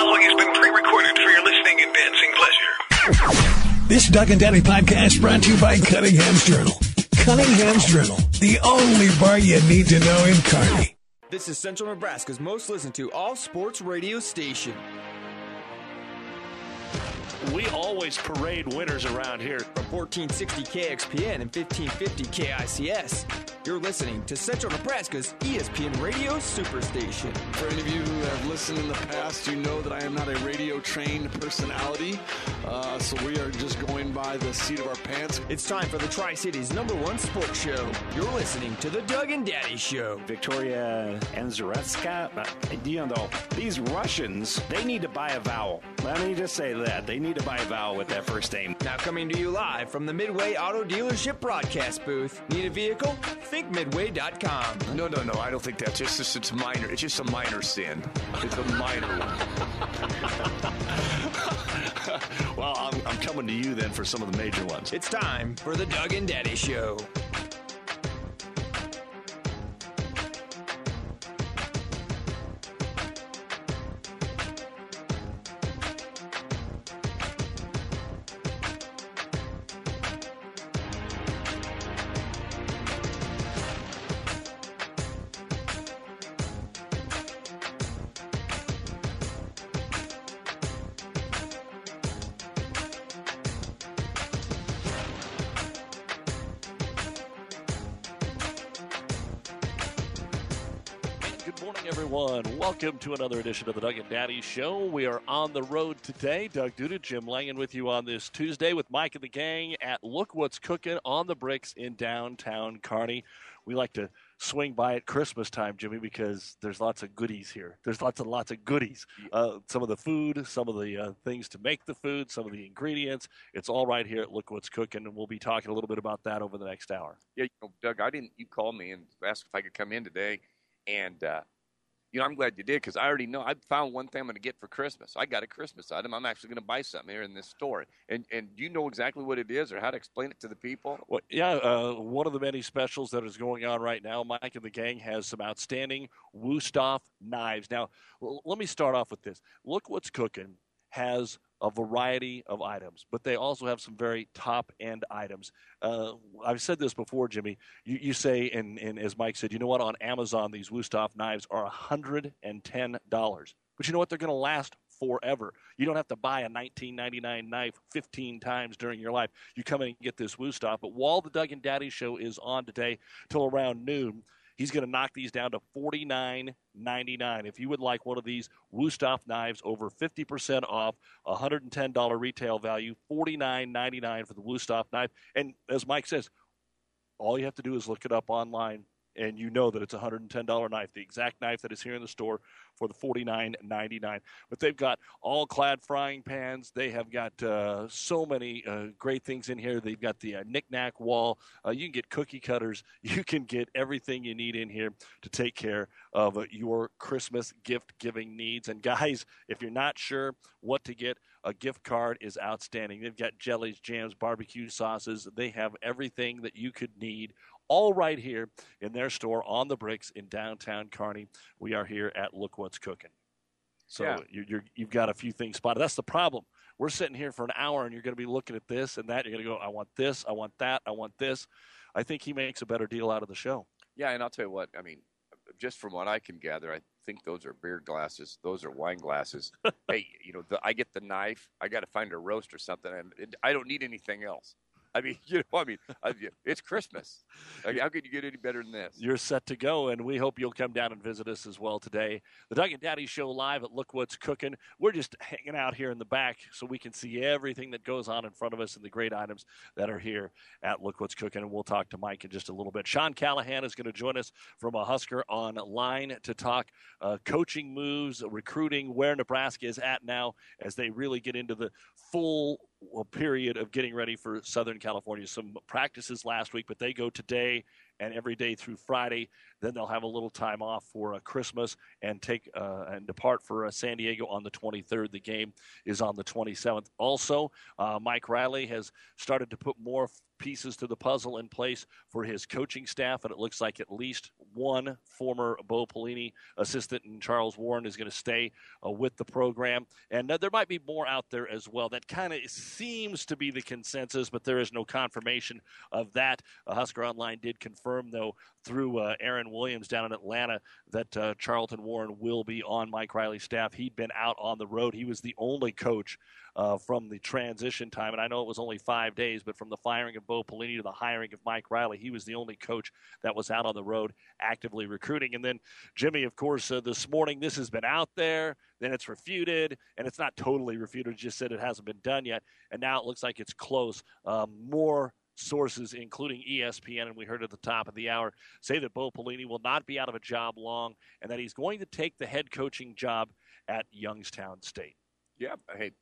following has been pre-recorded for your listening and dancing pleasure. This Doug and Daddy podcast brought to you by Cunningham's Journal. Cunningham's Journal, the only bar you need to know in Kearney. This is Central Nebraska's most listened to all-sports radio station. We always parade winners around here. From 1460 KXPN and 1550 KICS, you're listening to Central Nebraska's ESPN Radio Superstation. For any of you who have listened in the past, you know that I am not a radio-trained personality, so we are just going by the seat of our pants. It's time for the Tri-Cities #1 sports show. You're listening to the Doug and Daddy Show. Victoria Anzaretska, you know, these Russians, they need to buy a vowel. Let me just say that. They need to buy a vowel with that first name. Now coming to you live from the Midway Auto Dealership broadcast booth. Need a vehicle? Think Midway.com. No, I don't think that's it's minor. It's just a minor sin. It's a minor one. Well, I'm coming to you then for some of the major ones. It's time for the Doug and Daddy Show. Welcome to another edition of the Doug and Daddy Show. We are on the road today. Doug Duda, Jim Langen with you on this Tuesday with Mike and the gang at Look What's Cooking on the Bricks in downtown Kearney. We like to swing by at Christmas time, Jimmy, because there's lots of goodies here. There's lots of goodies. Some of the food, some of the things to make the food, some of the ingredients. It's all right here at Look What's Cooking, and we'll be talking a little bit about that over the next hour. Yeah, Doug, you called me and asked if I could come in today, and I'm glad you did because I already know. I found one thing I'm going to get for Christmas. I got a Christmas item. I'm actually going to buy something here in this store. And do you know exactly what it is or how to explain it to the people? Well, yeah, one of the many specials that is going on right now, Mike and the gang has some outstanding Wusthof knives. Now, let me start off with this. Look What's Cooking has a variety of items, but they also have some very top-end items. I've said this before, Jimmy. You say, and as Mike said, you know what? On Amazon, these Wusthof knives are $110. But you know what? They're going to last forever. You don't have to buy a $19.99 knife 15 times during your life. You come in and get this Wusthof. But while the Doug and Daddy Show is on today till around noon, he's going to knock these down to $49.99. If you would like one of these Wusthof knives, over 50% off, $110 retail value, $49.99 for the Wusthof knife. And as Mike says, all you have to do is look it up online, and you know that it's a $110 knife, the exact knife that is here in the store for the $49.99. But they've got all-clad frying pans. They have got so many great things in here. They've got the knick-knack wall. You can get cookie cutters. You can get everything you need in here to take care of your Christmas gift-giving needs. And, guys, if you're not sure what to get, a gift card is outstanding. They've got jellies, jams, barbecue sauces. They have everything that you could need, all right here in their store on the Bricks in downtown Kearney. We are here at Look What's Cooking. So yeah. You've got a few things spotted. That's the problem. We're sitting here for an hour, and you're going to be looking at this and that. You're going to go, I want this, I want that, I want this. I think he makes a better deal out of the show. Yeah, and I'll tell you what, I mean, just from what I can gather, I think those are beer glasses. Those are wine glasses. Hey, I get the knife. I got to find a roast or something, and I don't need anything else. I mean, it's Christmas. How could you get any better than this? You're set to go, and we hope you'll come down and visit us as well today. The Doug and Daddy Show live at Look What's Cooking. We're just hanging out here in the back so we can see everything that goes on in front of us and the great items that are here at Look What's Cooking, and we'll talk to Mike in just a little bit. Sean Callahan is going to join us from a Husker Online to talk coaching moves, recruiting, where Nebraska is at now as they really get into the full period of getting ready for Southern California. Some practices last week, but they go today and every day through Friday Then they'll have a little time off for Christmas and depart for San Diego on the 23rd. The game is on the 27th. Also, Mike Riley has started to put more pieces to the puzzle in place for his coaching staff, and it looks like at least one former Bo Pelini assistant in Charles Warren is going to stay with the program. And there might be more out there as well. That kind of seems to be the consensus, but there is no confirmation of that. Husker Online did confirm, though, through Aaron Williams down in Atlanta, that Charlton Warren will be on Mike Riley's staff. He'd been out on the road. He was the only coach from the transition time, and I know it was only 5 days, but from the firing of Bo Pelini to the hiring of Mike Riley, he was the only coach that was out on the road actively recruiting. And then, Jimmy, of course, this morning, this has been out there, then it's refuted, and it's not totally refuted, just said it hasn't been done yet, and now it looks like it's close. More sources, including ESPN, and we heard at the top of the hour, say that Bo Pelini will not be out of a job long and that he's going to take the head coaching job at Youngstown State. Yeah, hey,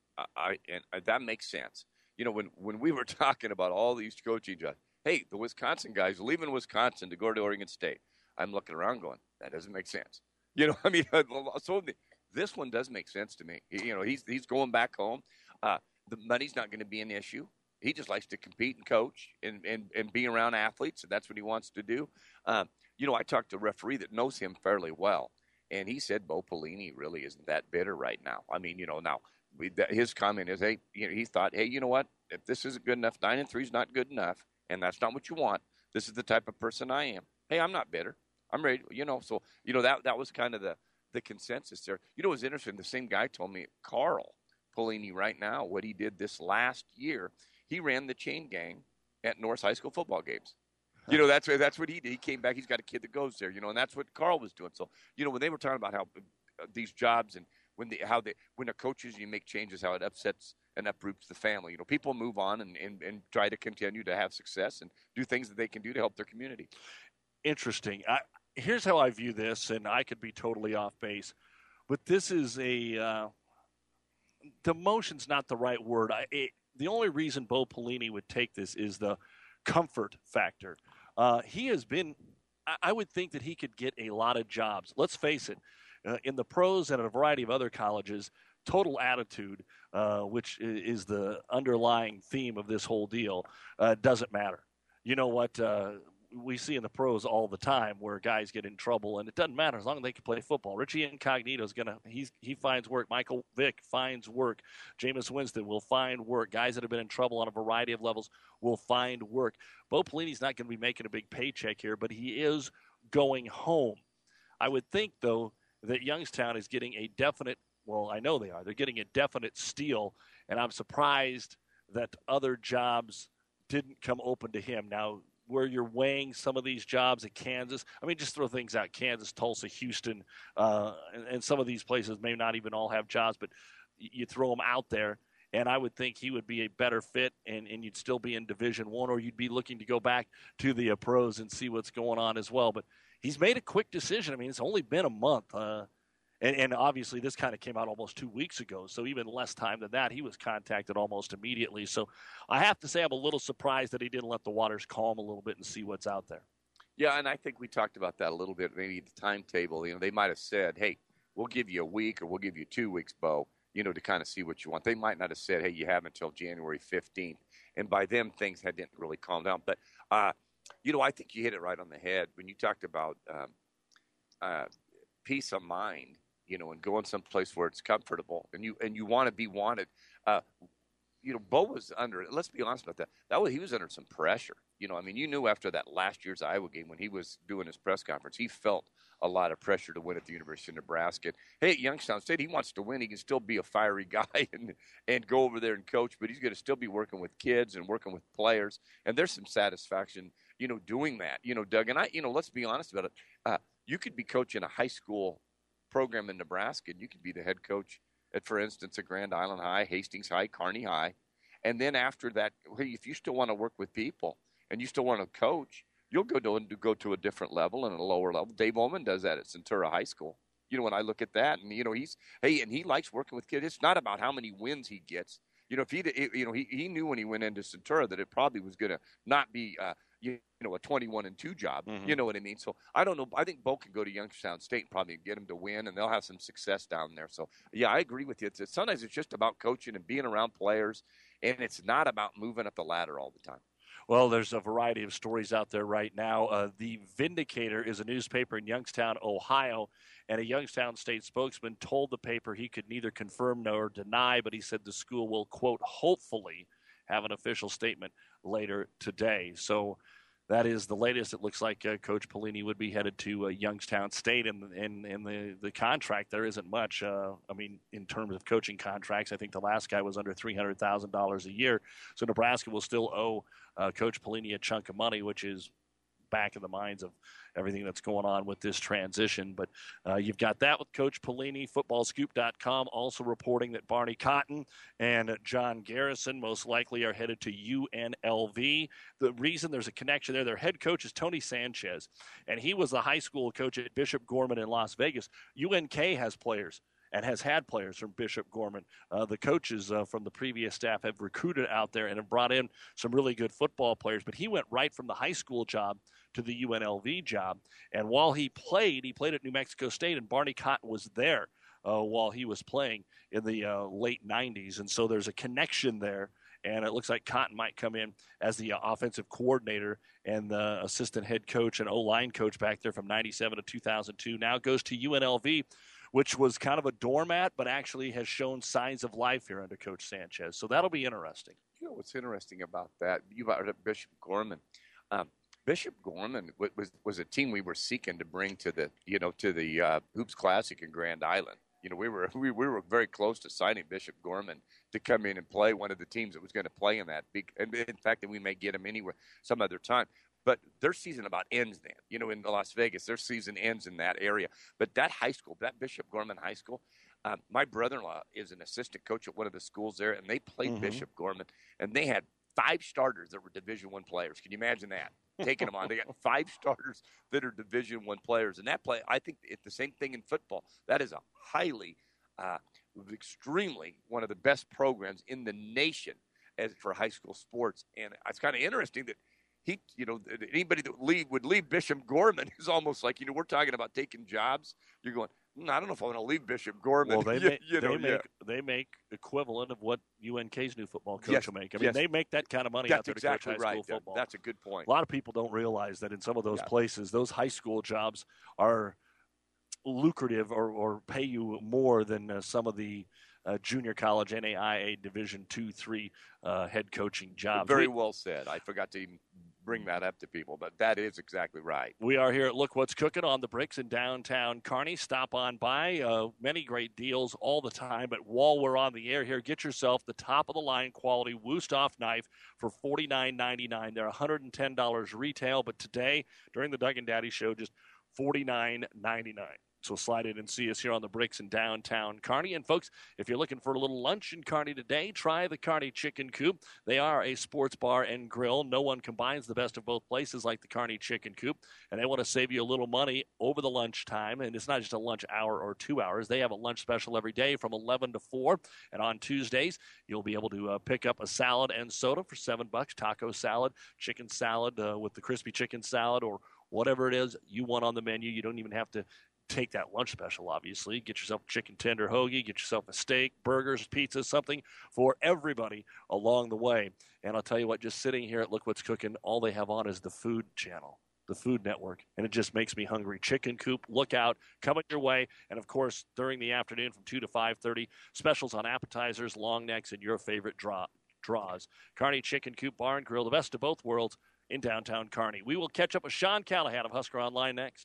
that makes sense. You know, when we were talking about all these coaching jobs, hey, the Wisconsin guys leaving Wisconsin to go to Oregon State, I'm looking around going, that doesn't make sense. You know, I mean, so this one does make sense to me. You know, he's going back home. The money's not going to be an issue. He just likes to compete and coach and be around athletes, and that's what he wants to do. You know, I talked to a referee that knows him fairly well, and he said Bo Pelini really isn't that bitter right now. I mean, you know, now his comment is, hey, you know, he thought, hey, you know what? If this isn't good enough, 9-3 is not good enough, and that's not what you want. This is the type of person I am. Hey, I'm not bitter. I'm ready. You know, so you know that was kind of the consensus there. You know, it was interesting. The same guy told me Carl Pelini right now what he did this last year. He ran the chain gang at North High School football games. You know, that's what he did. He came back. He's got a kid that goes there, you know, and that's what Carl was doing. So, you know, when they were talking about how these jobs and when they're coaches, you make changes, how it upsets and uproots the family. You know, people move on and try to continue to have success and do things that they can do to help their community. Interesting. Here's how I view this, and I could be totally off base, but this is demotion's not the right word. The only reason Bo Pelini would take this is the comfort factor. He has been, I would think that he could get a lot of jobs. Let's face it, in the pros and at a variety of other colleges, total attitude, which is the underlying theme of this whole deal, doesn't matter. You know what? We see in the pros all the time where guys get in trouble, and it doesn't matter as long as they can play football. Richie Incognito is he finds work. Michael Vick finds work. Jameis Winston will find work. Guys that have been in trouble on a variety of levels will find work. Bo Pelini's not going to be making a big paycheck here, but he is going home. I would think, though, that Youngstown is getting a definite, well, I know they are. They're getting a definite steal, and I'm surprised that other jobs didn't come open to him. Now, where you're weighing some of these jobs at Kansas. I mean, just throw things out. Kansas, Tulsa, Houston, and some of these places may not even all have jobs, but you throw them out there, and I would think he would be a better fit, and you'd still be in Division I, or you'd be looking to go back to the pros and see what's going on as well. But he's made a quick decision. I mean, it's only been a month. And obviously this kind of came out almost 2 weeks ago, so even less time than that, he was contacted almost immediately. So I have to say I'm a little surprised that he didn't let the waters calm a little bit and see what's out there. Yeah, and I think we talked about that a little bit, maybe the timetable. You know, they might have said, hey, we'll give you a week or we'll give you 2 weeks, Bo, you know, to kind of see what you want. They might not have said, hey, you have until January 15th. And by then, things didn't really calm down. But, you know, I think you hit it right on the head when you talked about peace of mind. You know, and going someplace where it's comfortable, and you want to be wanted. You know, Bo was under. Let's be honest about that. He was under some pressure. You know, I mean, you knew after that last year's Iowa game when he was doing his press conference, he felt a lot of pressure to win at the University of Nebraska. Hey, at Youngstown State, he wants to win. He can still be a fiery guy and go over there and coach, but he's going to still be working with kids and working with players. And there's some satisfaction, you know, doing that. You know, Doug, and let's be honest about it. You could be coaching a high school program in Nebraska, and you could be the head coach at, for instance, at Grand Island High, Hastings High, Kearney High. And then after that, hey, if you still want to work with people and you still want to coach, you'll go to a different level and a lower level. Dave Oman does that at Centura High School. You know, when I look at that, and, you know, he likes working with kids. It's not about how many wins he gets. If he knew when he went into Centura that it probably was going to not be a 21-2 job. You know what I mean? So I don't know. I think Bo can go to Youngstown State and probably get him to win, and they'll have some success down there. So yeah, I agree with you. Sometimes it's just about coaching and being around players, and it's not about moving up the ladder all the time. Well, there's a variety of stories out there right now. The Vindicator is a newspaper in Youngstown, Ohio, and a Youngstown State spokesman told the paper he could neither confirm nor deny, but he said the school will, quote, hopefully have an official statement later today. So that is the latest. It looks like Coach Pelini would be headed to Youngstown State. In the contract, there isn't much. In terms of coaching contracts, I think the last guy was under $300,000 a year. So Nebraska will still owe Coach Pelini a chunk of money, which is back in the minds of everything that's going on with this transition. But you've got that with Coach Pelini. Footballscoop.com also reporting that Barney Cotton and John Garrison most likely are headed to UNLV. The reason there's a connection there, their head coach is Tony Sanchez, and he was the high school coach at Bishop Gorman in Las Vegas. UNK has players and has had players from Bishop Gorman. The coaches from the previous staff have recruited out there and have brought in some really good football players. But he went right from the high school job to the UNLV job. And while he played at New Mexico State, and Barney Cotton was there while he was playing in the late 90s. And so there's a connection there. And it looks like Cotton might come in as the offensive coordinator and the assistant head coach and O-line coach back there from 97 to 2002. Now goes to UNLV, which was kind of a doormat, but actually has shown signs of life here under Coach Sanchez. So that'll be interesting. You know what's interesting about that? You brought up Bishop Gorman. Bishop Gorman was a team we were seeking to bring to the Hoops Classic in Grand Island. We were very close to signing Bishop Gorman to come in and play one of the teams that was going to play in that. And in fact, that we may get him anywhere some other time. But their season about ends then. In Las Vegas, their season ends in that area. But that high school, that Bishop Gorman High School, my brother-in-law is an assistant coach at one of the schools there, and they played Bishop Gorman, and they had 5 starters that were Division I players. Can you imagine that? Taking them on. They got 5 starters that are Division I players. And that play, I think it's the same thing in football. That is a highly, extremely one of the best programs in the nation as for high school sports. And it's kind of interesting that anybody that would leave Bishop Gorman is almost like, we're talking about taking jobs. You're going, I don't know if I want to leave Bishop Gorman. Well, they make equivalent of what UNK's new football coach will make. They make that kind of money out there to coach high school football. That's a good point. A lot of people don't realize that in some of those places, those high school jobs are lucrative or pay you more than some of the junior college NAIA Division II, III head coaching jobs. Very well said. I forgot to even bring that up to people, but that is exactly right. We are here at Look What's Cooking on the Bricks in downtown Kearney. Stop on by. Many great deals all the time, but while we're on the air here, get yourself the top-of-the-line quality Wusthof knife for $49.99. They're $110 retail, but today, during the Doug and Daddy Show, just $49.99. So slide in and see us here on the Bricks in downtown Kearney. And, folks, if you're looking for a little lunch in Kearney today, try the Kearney Chicken Coop. They are a sports bar and grill. No one combines the best of both places like the Kearney Chicken Coop. And they want to save you a little money over the lunchtime. And it's not just a lunch hour or 2 hours. They have a lunch special every day from 11 to 4. And on Tuesdays, you'll be able to pick up a salad and soda for $7. Taco salad, chicken salad with the crispy chicken salad, or whatever it is you want on the menu. You don't even have to take that lunch special, obviously. Get yourself a chicken tender hoagie, get yourself a steak, burgers, pizza, something for everybody along the way. And I'll tell you what, just sitting here at Look What's Cooking, all they have on is the Food Channel, the Food Network, and it just makes me hungry. Chicken Coop, look out, coming your way. And, of course, during the afternoon from 2 to 5:30, specials on appetizers, long necks, and your favorite draws. Kearney Chicken Coop Bar and Grill, the best of both worlds in downtown Kearney. We will catch up with Sean Callahan of Husker Online next.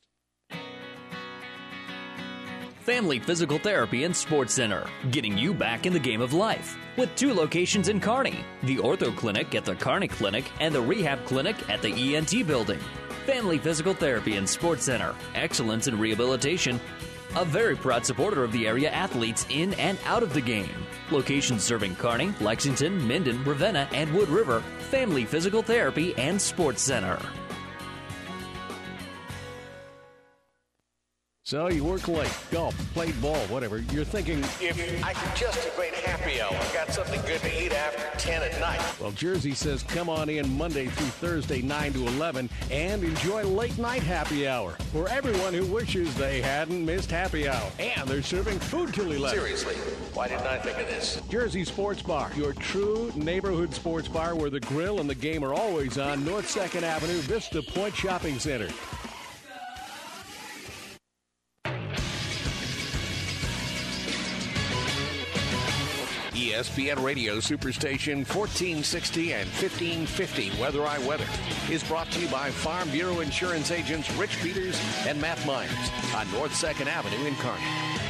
Family Physical Therapy and Sports Center, getting you back in the game of life. With 2 locations in Kearney, the Ortho Clinic at the Kearney Clinic and the Rehab Clinic at the ENT Building. Family Physical Therapy and Sports Center, excellence in rehabilitation. A very proud supporter of the area athletes in and out of the game. Locations serving Kearney, Lexington, Minden, Ravenna, and Wood River. Family Physical Therapy and Sports Center. So you work late, golf, played ball, whatever. You're thinking, If I could just a great happy hour, got something good to eat after 10 at night. well, Jersey says come on in Monday through Thursday, 9 to 11, and enjoy late night happy hour for everyone who wishes they hadn't missed happy hour. And they're serving food till 11. Seriously, why didn't I think of this? Jersey Sports Bar, your true neighborhood sports bar where the grill and the game are always on North 2nd Avenue, Vista Point Shopping Center. ESPN Radio Superstation 1460 and 1550 Weather I Weather is brought to you by Farm Bureau Insurance agents Rich Peters and Matt Myers on North 2nd Avenue in Kearney.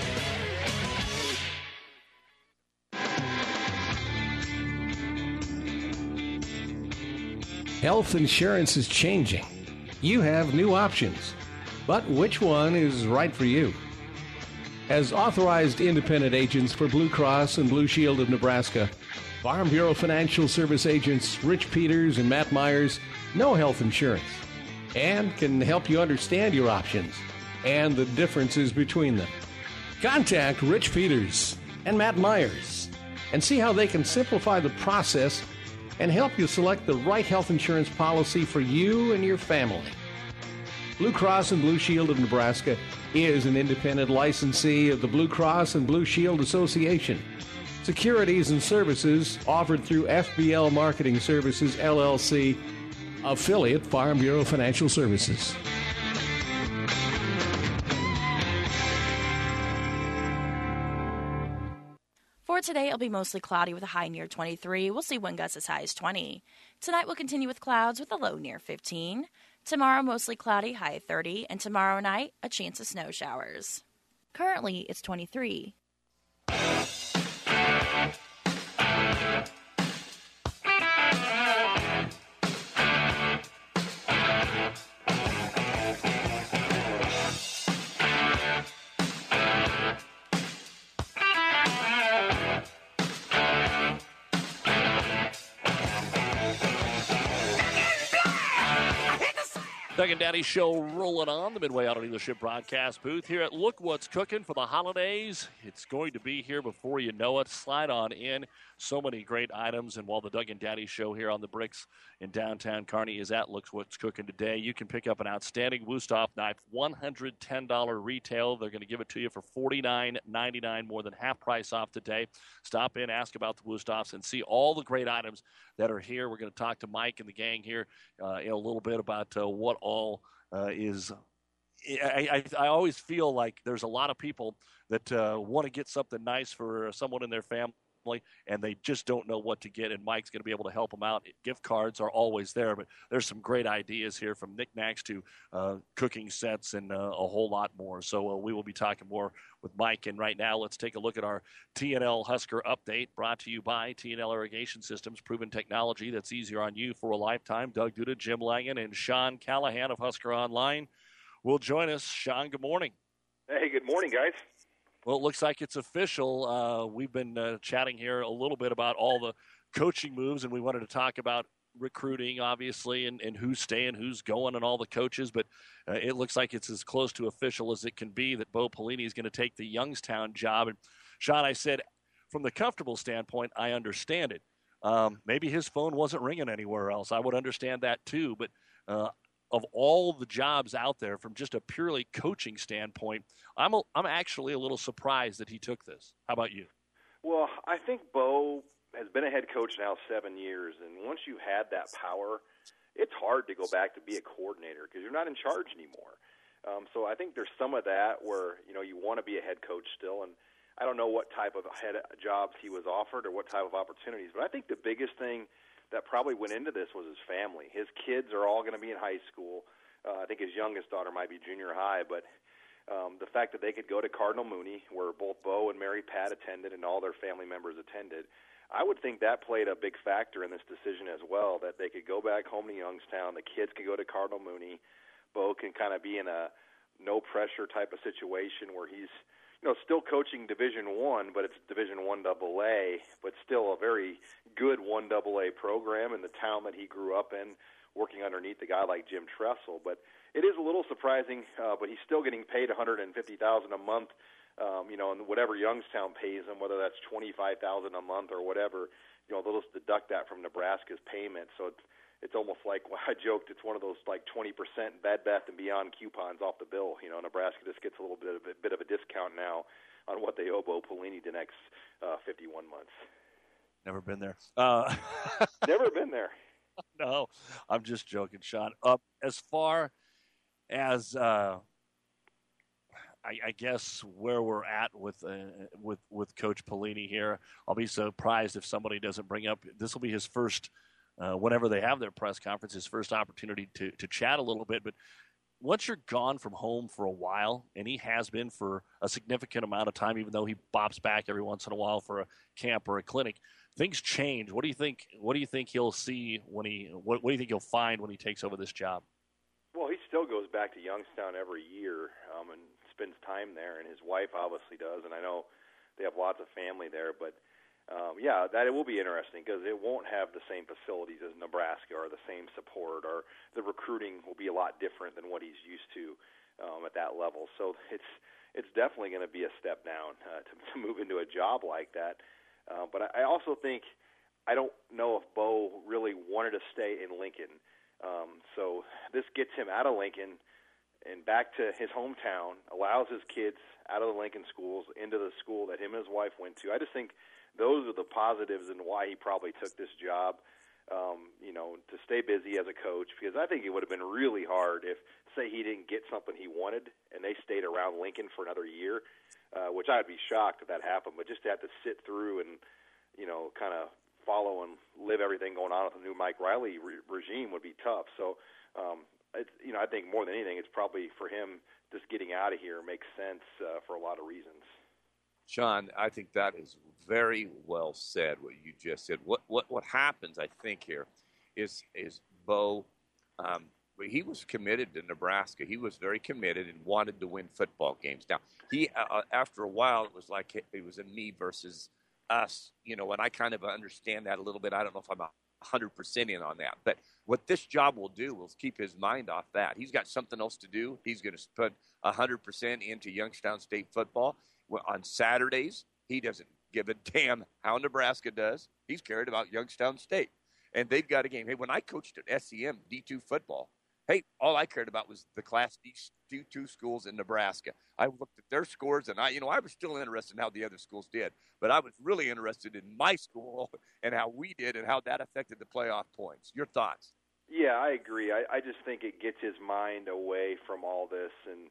Health insurance is changing. You have new options, but which one is right for you? As authorized independent agents for Blue Cross and Blue Shield of Nebraska, Farm Bureau Financial Service agents Rich Peters and Matt Myers know health insurance and can help you understand your options and the differences between them. Contact Rich Peters and Matt Myers and see how they can simplify the process and help you select the right health insurance policy for you and your family. Blue Cross and Blue Shield of Nebraska is an independent licensee of the Blue Cross and Blue Shield Association. Securities and services offered through FBL Marketing Services, LLC, affiliate Farm Bureau Financial Services. For today, it'll be mostly cloudy with a high near 23. We'll see wind gusts as high as 20. Tonight, we'll continue with clouds with a low near 15. Tomorrow, mostly cloudy, high 30. And tomorrow night, a chance of snow showers. Currently, it's 23. Doug and Daddy Show rolling on the Midway Auto Dealership broadcast booth here at Look What's Cooking for the holidays. It's going to be here before you know it. Slide on in. So many great items. And while the Doug and Daddy Show here on the Bricks in downtown Kearney is at Look What's Cooking today, you can pick up an outstanding Wusthof knife, $110 retail. They're going to give it to you for $49.99, more than half price off today. Stop in, ask about the Wustofs, and see all the great items that are here. We're going to talk to Mike and the gang here in a little bit about what all is. I always feel like there's a lot of people that want to get something nice for someone in their family, and they just don't know what to get, and Mike's going to be able to help them out. Gift cards are always there, but there's some great ideas here, from knickknacks to cooking sets and a whole lot more. So we will be talking more with Mike, and right now let's take a look at our TNL Husker update, brought to you by TNL Irrigation Systems, proven technology that's easier on you for a lifetime. Doug Duda, Jim Langen, and Sean Callahan of Husker Online will join us. Sean, good morning. Hey, good morning, guys. Well, it looks like it's official. We've been chatting here a little bit about all the coaching moves, and we wanted to talk about recruiting, obviously, and who's staying, who's going, and all the coaches. But it looks like it's as close to official as it can be that Bo Pelini is going to take the Youngstown job. And, Sean, I said, from the comfortable standpoint, I understand it. Maybe his phone wasn't ringing anywhere else. I would understand that too. But of all the jobs out there, from just a purely coaching standpoint, I'm actually a little surprised that he took this. How about you? Well, I think Bo has been a head coach now 7 years, and once you had that power, it's hard to go back to be a coordinator because you're not in charge anymore. So I think there's some of that where, you want to be a head coach still, and I don't know what type of head jobs he was offered or what type of opportunities, but I think the biggest thing that probably went into this was his family. His kids are all going to be in high school. I think his youngest daughter might be junior high, but the fact that they could go to Cardinal Mooney, where both Bo and Mary Pat attended and all their family members attended, I would think that played a big factor in this decision as well, that they could go back home to Youngstown, the kids could go to Cardinal Mooney, Bo can kind of be in a no-pressure type of situation where he's still coaching Division I, but it's Division I AA, but still a very good 1AA program in the town that he grew up in, working underneath a guy like Jim Tressel. But it is a little surprising, but he's still getting paid $150,000 a month, and whatever Youngstown pays him, whether that's $25,000 a month or whatever, they'll just deduct that from Nebraska's payment. So it's almost like, well, I joked, it's one of those like 20% Bed Bath & Beyond coupons off the bill. Nebraska just gets a little bit of a discount now on what they owe Bo Pelini the next 51 months. Never been there. Never been there. No, I'm just joking, Sean. As far as I guess where we're at with Coach Pelini here, I'll be surprised if somebody doesn't bring up. This will be his first, whenever they have their press conference, his first opportunity to chat a little bit. But once you're gone from home for a while, and he has been for a significant amount of time, even though he bops back every once in a while for a camp or a clinic, things change. What do you think? What do you think he'll see when he? What do you think he'll find when he takes over this job? Well, he still goes back to Youngstown every year and spends time there, and his wife obviously does. And I know they have lots of family there, but that it will be interesting because it won't have the same facilities as Nebraska or the same support, or the recruiting will be a lot different than what he's used to at that level. So it's definitely going to be a step down to move into a job like that. But I also think, I don't know if Bo really wanted to stay in Lincoln. So this gets him out of Lincoln and back to his hometown, allows his kids out of the Lincoln schools into the school that him and his wife went to. I just think those are the positives and why he probably took this job, to stay busy as a coach, because I think it would have been really hard if, say, he didn't get something he wanted and they stayed around Lincoln for another year, which I would be shocked if that happened. But just to have to sit through and, kind of follow and live everything going on with the new Mike Riley regime would be tough. So, I think more than anything, it's probably for him just getting out of here makes sense for a lot of reasons. Sean, I think that is very well said, what you just said. What happens, I think, here is Bo, he was committed to Nebraska. He was very committed and wanted to win football games. Now, he after a while, it was like it was a me versus us, and I kind of understand that a little bit. I don't know if I'm 100% in on that. But what this job will do will keep his mind off that. He's got something else to do. He's going to put 100% into Youngstown State football. On Saturdays, he doesn't give a damn how Nebraska does. He's cared about Youngstown State. And they've got a game. Hey, when I coached at SEM D2 football, all I cared about was the Class D2 schools in Nebraska. I looked at their scores, and I was still interested in how the other schools did. But I was really interested in my school and how we did and how that affected the playoff points. Your thoughts? Yeah, I agree. I just think it gets his mind away from all this, and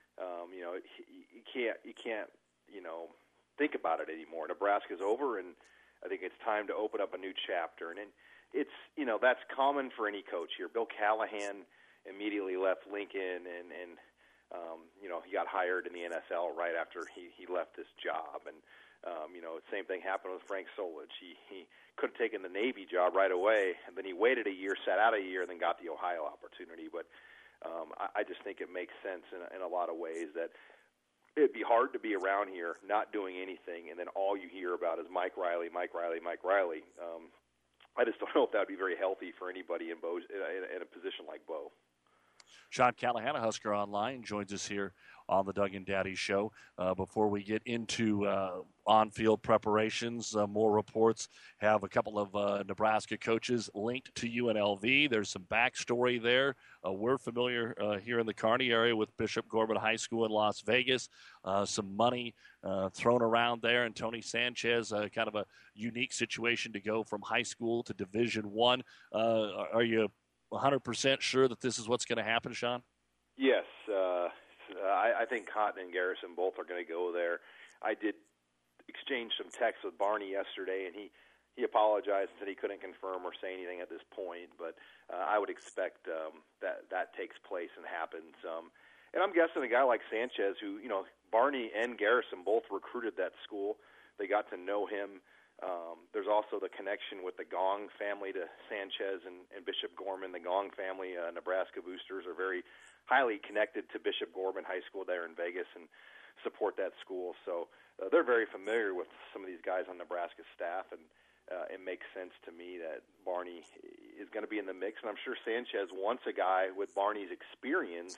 you can't think about it anymore. Nebraska's over, and I think it's time to open up a new chapter. And it's that's common for any coach here. Bill Callahan immediately left Lincoln, and he got hired in the NFL right after he left this job. And same thing happened with Frank Solich. He could have taken the Navy job right away, and then he waited a year, sat out a year, and then got the Ohio opportunity. But I just think it makes sense in a lot of ways that it'd be hard to be around here not doing anything, and then all you hear about is Mike Riley, Mike Riley, Mike Riley. I just don't know if that would be very healthy for anybody in a position like Bo. Sean Callahan, a Husker Online, joins us here on the Doug and Daddy Show. Before we get into on-field preparations, more reports have a couple of Nebraska coaches linked to UNLV. There's some backstory there. We're familiar here in the Kearney area with Bishop Gorman High School in Las Vegas. Some money thrown around there, and Tony Sanchez, kind of a unique situation to go from high school to Division I. Are you 100% sure that this is what's going to happen, Sean? Yes. I think Cotton and Garrison both are going to go there. I did exchange some texts with Barney yesterday, and he apologized and said he couldn't confirm or say anything at this point, but I would expect that takes place and happens. And I'm guessing a guy like Sanchez, who, Barney and Garrison both recruited that school. They got to know him. There's also the connection with the Gong family to Sanchez and Bishop Gorman. The Gong family, Nebraska boosters, are very highly connected to Bishop Gorman High School there in Vegas and support that school. So they're very familiar with some of these guys on Nebraska's staff. And it makes sense to me that Barney is going to be in the mix. And I'm sure Sanchez wants a guy with Barney's experience,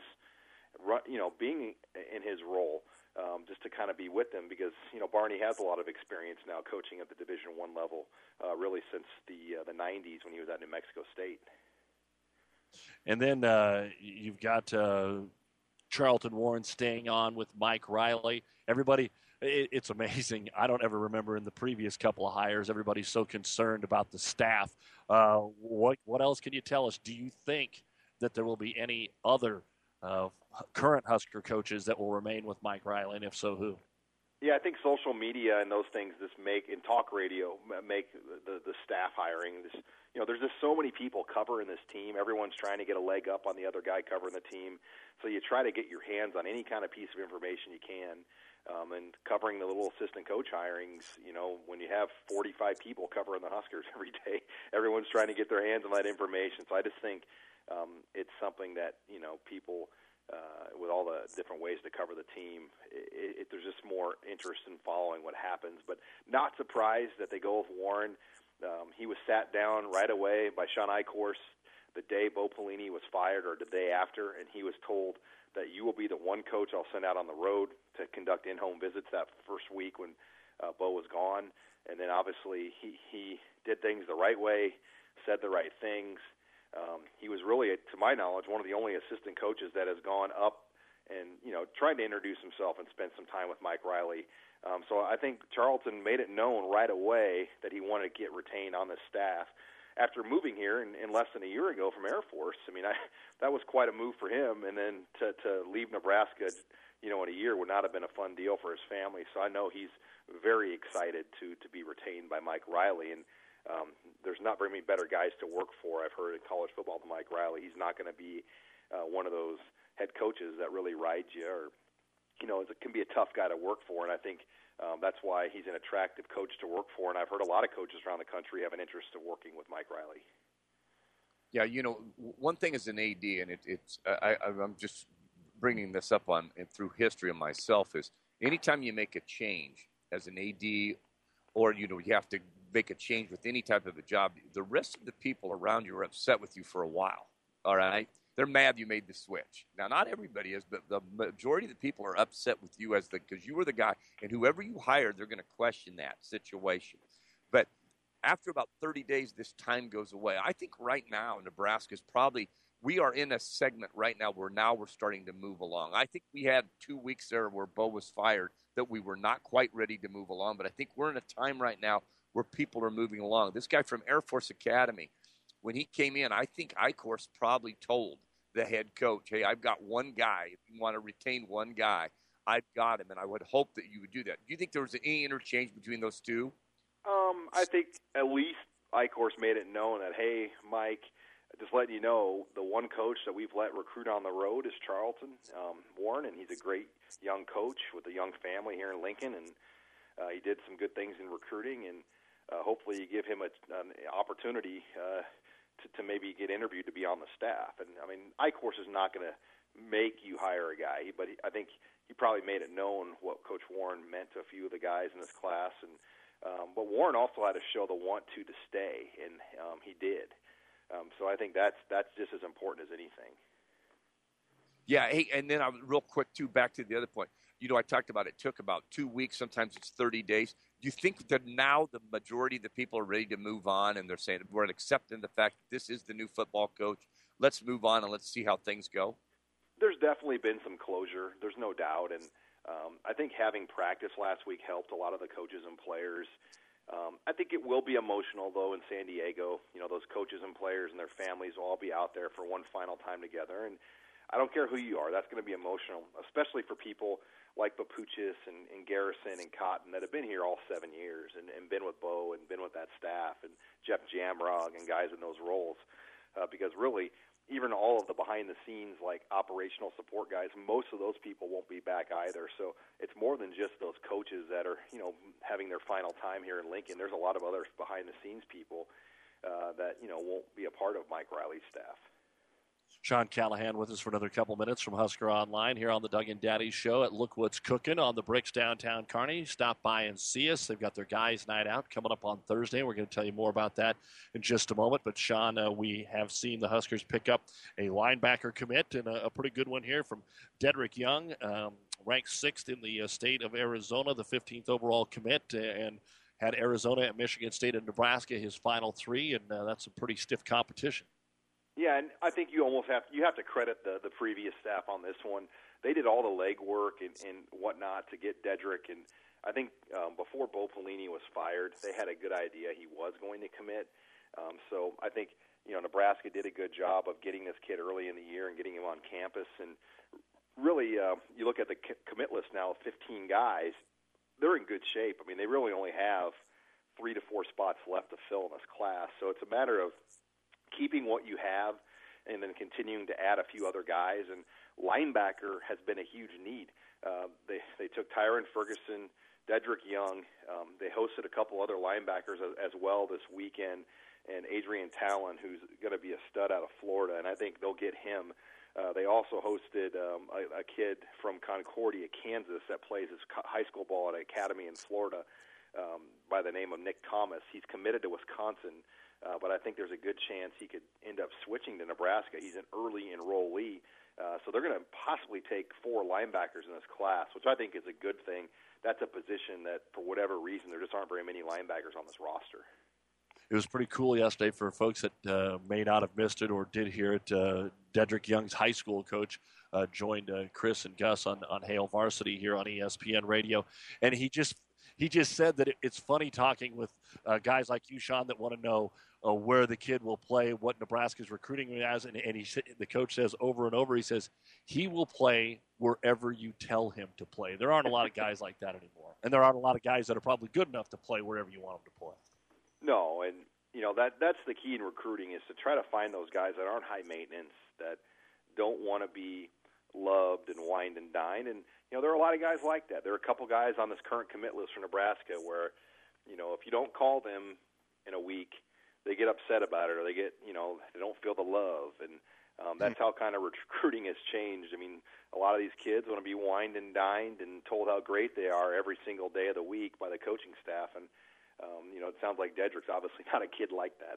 being in his role, just to kind of be with them, because Barney has a lot of experience now coaching at the Division I level, really since the 90s when he was at New Mexico State. And then you've got Charlton Warren staying on with Mike Riley. Everybody, it's amazing. I don't ever remember in the previous couple of hires, everybody's so concerned about the staff. What else can you tell us? Do you think that there will be any other current Husker coaches that will remain with Mike Riley, and if so, who? Yeah, I think social media and those things and talk radio make the staff hiring. There's just so many people covering this team. Everyone's trying to get a leg up on the other guy covering the team. So you try to get your hands on any kind of piece of information you can. And covering the little assistant coach hirings, when you have 45 people covering the Huskers every day, everyone's trying to get their hands on that information. So I just think it's something that, people, with all the different ways to cover the team, there's just more interest in following what happens. But not surprised that they go with Warren. He was sat down right away by Sean Eichhorst the day Bo Pelini was fired or the day after, and he was told that you will be the one coach I'll send out on the road to conduct in-home visits that first week when Bo was gone. And then obviously he did things the right way, said the right things. He was really, to my knowledge, one of the only assistant coaches that has gone up and, tried to introduce himself and spend some time with Mike Riley. So I think Charlton made it known right away that he wanted to get retained on the staff. After moving here in less than a year ago from Air Force, that was quite a move for him. And then to leave Nebraska, in a year would not have been a fun deal for his family. So I know he's very excited to be retained by Mike Riley. And there's not very many better guys to work for, I've heard, in college football than Mike Riley. He's not going to be one of those head coaches that really rides you, or it can be a tough guy to work for. And I think that's why he's an attractive coach to work for. And I've heard a lot of coaches around the country have an interest in working with Mike Riley. Yeah, one thing as an AD, and I'm just bringing this up on and through history of myself, is anytime you make a change as an AD, or you have to make a change with any type of a job, the rest of the people around you are upset with you for a while. All right, they're mad you made the switch. Now, not everybody is, but the majority of the people are upset with you because you were the guy, and whoever you hired, they're going to question that situation. But after about 30 days, this time goes away. I think right now Nebraska's we are in a segment right now where now we're starting to move along. I think we had 2 weeks there where Bo was fired that we were not quite ready to move along, but I think we're in a time right now where people are moving along. This guy from Air Force Academy, when he came in, I think Eichhorst probably told the head coach, hey, I've got one guy. If you want to retain one guy, I've got him, and I would hope that you would do that. Do you think there was any interchange between those two? I think at least Eichhorst made it known that, hey, Mike, just letting you know, the one coach that we've let recruit on the road is Charlton Warren, and he's a great young coach with a young family here in Lincoln, and he did some good things in recruiting, and hopefully you give him an opportunity to maybe get interviewed to be on the staff. And, Eichhorst is not going to make you hire a guy, but I think he probably made it known what Coach Warren meant to a few of the guys in his class. And but Warren also had to show the want to stay, and he did. So I think that's just as important as anything. Yeah, hey, and then real quick, too, back to the other point. I talked about it took about 2 weeks. Sometimes it's 30 days. Do you think that now the majority of the people are ready to move on and they're saying we're accepting the fact that this is the new football coach? Let's move on and let's see how things go? There's definitely been some closure. There's no doubt. And I think having practice last week helped a lot of the coaches and players. I think it will be emotional, though, in San Diego. Those coaches and players and their families will all be out there for one final time together. And I don't care who you are. That's going to be emotional, especially for people like Papuchis and Garrison and Cotton that have been here all 7 years and been with Bo and been with that staff, and Jeff Jamrog and guys in those roles. Because really, even all of the behind-the-scenes, like operational support guys, most of those people won't be back either. So it's more than just those coaches that are, having their final time here in Lincoln. There's a lot of other behind-the-scenes people that, won't be a part of Mike Riley's staff. Sean Callahan with us for another couple minutes from Husker Online here on the Doug and Daddy Show at Look What's Cooking on the Bricks downtown Kearney. Stop by and see us. They've got their guys' night out coming up on Thursday. We're going to tell you more about that in just a moment. But, Sean, we have seen the Huskers pick up a linebacker commit, and a pretty good one here from Dedrick Young, ranked 6th in the state of Arizona, the 15th overall commit, and had Arizona at Michigan State and Nebraska his final 3, and that's a pretty stiff competition. Yeah, and I think you almost have to credit the previous staff on this one. They did all the legwork and whatnot to get Dedrick, and I think before Bo Pelini was fired, they had a good idea he was going to commit. So I think Nebraska did a good job of getting this kid early in the year and getting him on campus. And really, you look at the commit list now, 15 guys, they're in good shape. I mean, they really only have 3 to 4 spots left to fill in this class. So it's a matter of keeping what you have and then continuing to add a few other guys. And linebacker has been a huge need. They took Tyron Ferguson, Dedrick Young. They hosted a couple other linebackers as well this weekend, and Adrian Talon, who's going to be a stud out of Florida, and I think they'll get him. They also hosted a kid from Concordia, Kansas, that plays his high school ball at an academy in Florida by the name of Nick Thomas. He's committed to Wisconsin, but I think there's a good chance he could end up switching to Nebraska. He's an early enrollee. So they're going to possibly take 4 linebackers in this class, which I think is a good thing. That's a position that, for whatever reason, there just aren't very many linebackers on this roster. It was pretty cool yesterday for folks that may not have missed it or did hear it. Dedrick Young's high school coach joined Chris and Gus on Hail Varsity here on ESPN Radio, and he just said that it's funny talking with guys like you, Sean, that want to know where the kid will play, what Nebraska's recruiting him as, and the coach says over and over, he says, he will play wherever you tell him to play. There aren't a lot of guys like that anymore, and there aren't a lot of guys that are probably good enough to play wherever you want them to play. No, and that's the key in recruiting, is to try to find those guys that aren't high maintenance, that don't want to be loved and wined and dined, and there are a lot of guys like that. There are a couple guys on this current commit list for Nebraska where, if you don't call them in a week, they get upset about it, or they get, they don't feel the love, and that's how kind of recruiting has changed. I mean, a lot of these kids want to be wined and dined and told how great they are every single day of the week by the coaching staff, and it sounds like Dedrick's obviously not a kid like that.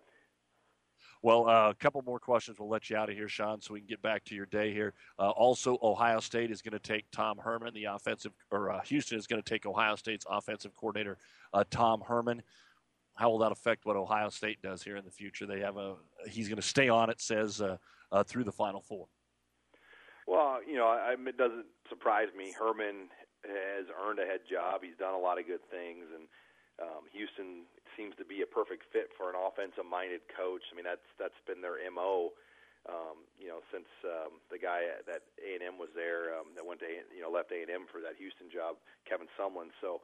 Well, a couple more questions. We'll let you out of here, Sean, so we can get back to your day here. Also, Ohio State is going to take Tom Herman, Houston is going to take Ohio State's offensive coordinator, Tom Herman. How will that affect what Ohio State does here in the future? He's going to stay on, it says, through the Final Four. Well, it doesn't surprise me. Herman has earned a head job. He's done a lot of good things, and Houston seems to be a perfect fit for an offensive-minded coach. I mean, that's been their MO, since the guy that A&M was there that went to left A&M for that Houston job, Kevin Sumlin. So,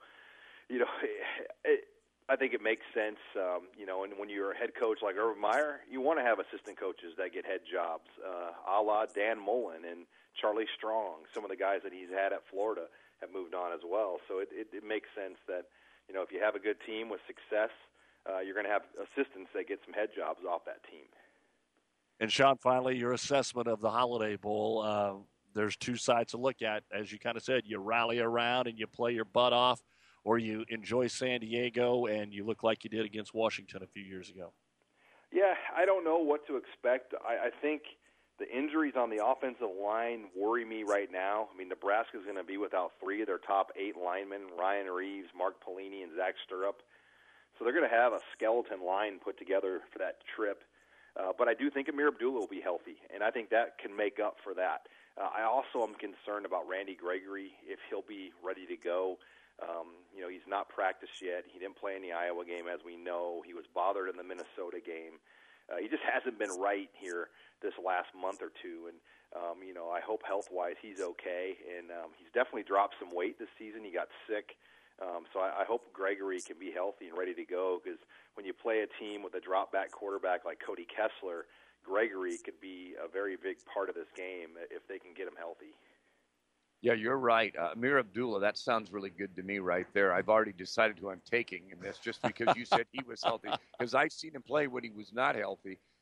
I think it makes sense. And when you're a head coach like Urban Meyer, you want to have assistant coaches that get head jobs, a la Dan Mullen and Charlie Strong. Some of the guys that he's had at Florida have moved on as well. So it makes sense that, if you have a good team with success, you're going to have assistants that get some head jobs off that team. And, Sean, finally, your assessment of the Holiday Bowl. There's 2 sides to look at. As you kind of said, you rally around and you play your butt off, or you enjoy San Diego and you look like you did against Washington a few years ago. Yeah, I don't know what to expect. I think the injuries on the offensive line worry me right now. I mean, Nebraska's going to be without 3 of their top 8 linemen, Ryan Reeves, Mark Pelini, and Zach Stirrup. So they're going to have a skeleton line put together for that trip. But I do think Amir Abdullah will be healthy, and I think that can make up for that. I also am concerned about Randy Gregory, if he'll be ready to go. He's not practiced yet. He didn't play in the Iowa game, as we know. He was bothered in the Minnesota game. He just hasn't been right here this last month or two. And, I hope health-wise he's okay. And he's definitely dropped some weight this season. He got sick. So I hope Gregory can be healthy and ready to go, because when you play a team with a drop-back quarterback like Cody Kessler, Gregory could be a very big part of this game if they can get him healthy. Yeah, you're right. Amir Abdullah, that sounds really good to me right there. I've already decided who I'm taking in this just because you said he was healthy. Because I've seen him play when he was not healthy,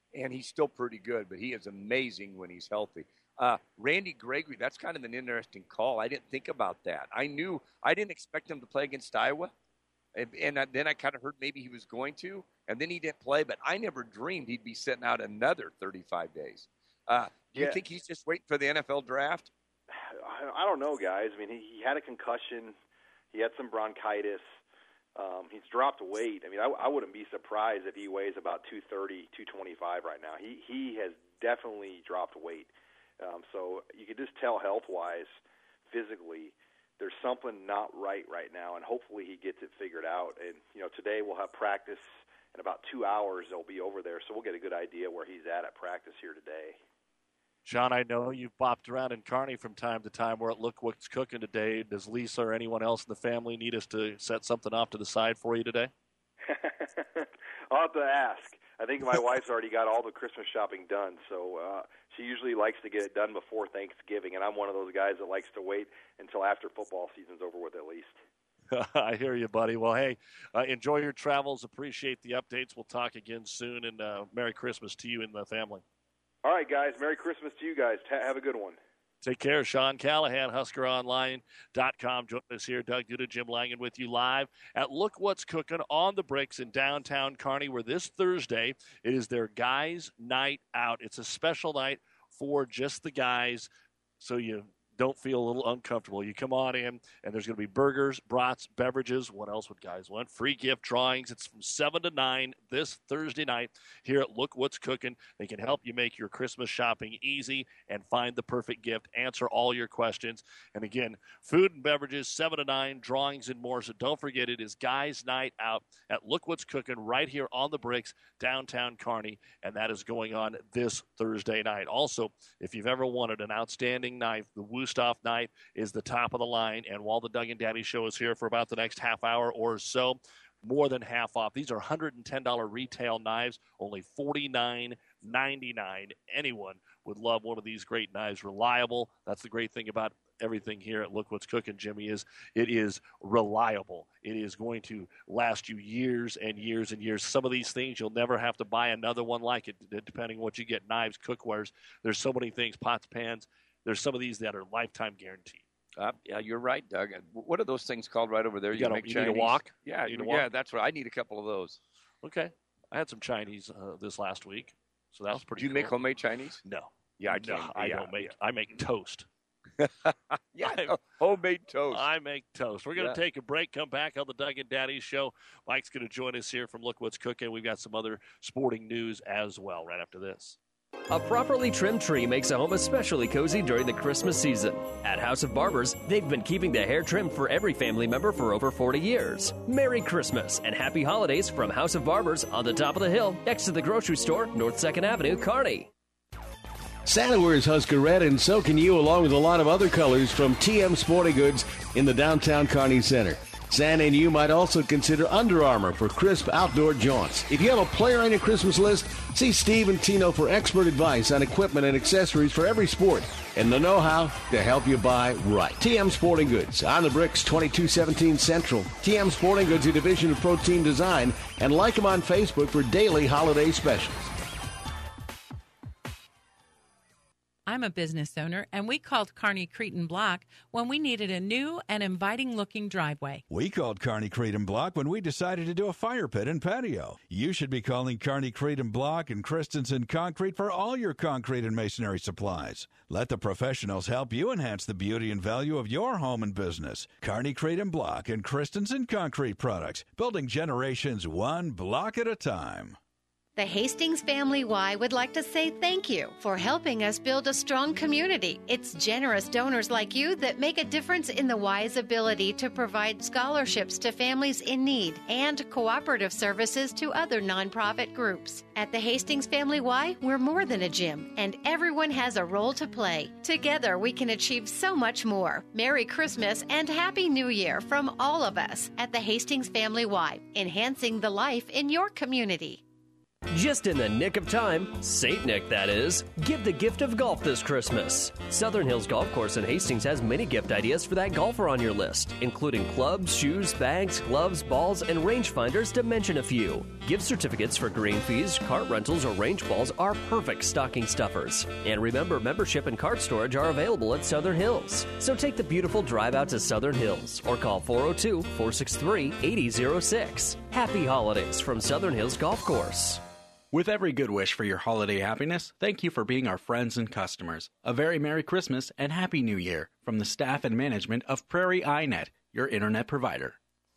and he's still pretty good, but he is amazing when he's healthy. Randy Gregory, that's kind of an interesting call. I didn't think about that. I didn't expect him to play against Iowa, and then I kind of heard maybe he was going to, and then he didn't play, but I never dreamed he'd be sitting out another 35 days. Do you think he's just waiting for the NFL draft? I don't know, guys. I mean, he had a concussion. He had some bronchitis. He's dropped weight. I mean, I wouldn't be surprised if he weighs about 230, 225 right now. He has definitely dropped weight. So you can just tell health-wise, physically, there's something not right now, and hopefully he gets it figured out. And, today we'll have practice. In about 2 hours, they'll be over there, so we'll get a good idea where he's at practice here today. John, I know you've bopped around in Kearney from time to time. We're at Look What's Cooking today. Does Lisa or anyone else in the family need us to set something off to the side for you today? I'll have to ask. I think my wife's already got all the Christmas shopping done, so she usually likes to get it done before Thanksgiving, and I'm one of those guys that likes to wait until after football season's over with at least. I hear you, buddy. Well, hey, enjoy your travels. Appreciate the updates. We'll talk again soon, and Merry Christmas to you and the family. All right, guys. Merry Christmas to you guys. Have a good one. Take care. Sean Callahan, HuskerOnline.com. Join us here. Doug Duda, Jim Langen with you live at Look What's Cooking on the Bricks in downtown Kearney, where this Thursday it is their guys' night out. It's a special night for just the guys, so you don't feel a little uncomfortable. You come on in, and there's going to be burgers, brats, beverages. What else would guys want? Free gift drawings. It's from 7 to 9 this Thursday night here at Look What's Cooking. They can help you make your Christmas shopping easy and find the perfect gift, answer all your questions. And again, food and beverages, 7 to 9, drawings and more. So don't forget, it is guys' night out at Look What's Cooking right here on the Bricks, downtown Kearney, and that is going on this Thursday night. Also, if you've ever wanted an outstanding knife, the Wusthof knife is the top of the line, and while the Doug and Daddy show is here for about the next half hour or so, more than half off. These are $110 retail knives, only $49.99. Anyone would love one of these great knives. Reliable. That's the great thing about everything here at Look What's Cooking, Jimmy, is it is reliable. It is going to last you years and years and years. Some of these things, you'll never have to buy another one like it, depending on what you get. Knives, cookwares. There's so many things, pots, pans. There's some of these that are lifetime guaranteed. Yeah, you're right, Doug. What are those things called right over there? You need a wok? Yeah, walk? That's right. I need a couple of those. Okay. I had some Chinese this last week, so that was pretty cool. Do you make homemade Chinese? No. Yeah, I make toast. Homemade toast. I make toast. We're going to take a break, come back on the Doug and Daddy Show. Mike's going to join us here from Look What's Cooking. We've got some other sporting news as well right after this. A properly trimmed tree makes a home especially cozy during the Christmas season. At House of Barbers, they've been keeping the hair trimmed for every family member for over 40 years. Merry Christmas and Happy Holidays from House of Barbers on the top of the hill next to the grocery store, North 2nd Avenue, Kearney. Santa wears Husker Red, and so can you, along with a lot of other colors from TM Sporting Goods in the downtown Kearney Center. Santa and you might also consider Under Armour for crisp outdoor jaunts. If you have a player on your Christmas list, see Steve and Tino for expert advice on equipment and accessories for every sport and the know-how to help you buy right. TM Sporting Goods, on the Bricks, 2217 Central. TM Sporting Goods, a division of Pro Team Design, and like them on Facebook for daily holiday specials. I'm a business owner, and we called Kearney Cretin Block when we needed a new and inviting-looking driveway. We called Kearney Cretin Block when we decided to do a fire pit and patio. You should be calling Kearney Cretin Block and Christensen Concrete for all your concrete and masonry supplies. Let the professionals help you enhance the beauty and value of your home and business. Kearney Cretin Block and Christensen Concrete Products, building generations one block at a time. The Hastings Family Y would like to say thank you for helping us build a strong community. It's generous donors like you that make a difference in the Y's ability to provide scholarships to families in need and cooperative services to other nonprofit groups. At the Hastings Family Y, we're more than a gym, and everyone has a role to play. Together, we can achieve so much more. Merry Christmas and Happy New Year from all of us at the Hastings Family Y, enhancing the life in your community. Just in the nick of time, St. Nick that is, give the gift of golf this Christmas. Southern Hills Golf Course in Hastings has many gift ideas for that golfer on your list, including clubs, shoes, bags, gloves, balls, and rangefinders to mention a few. Gift certificates for green fees, cart rentals, or range balls are perfect stocking stuffers. And remember, membership and cart storage are available at Southern Hills. So take the beautiful drive out to Southern Hills or call 402-463-8006. Happy holidays from Southern Hills Golf Course. With every good wish for your holiday happiness, thank you for being our friends and customers. A very Merry Christmas and Happy New Year from the staff and management of Prairie iNet, your internet provider.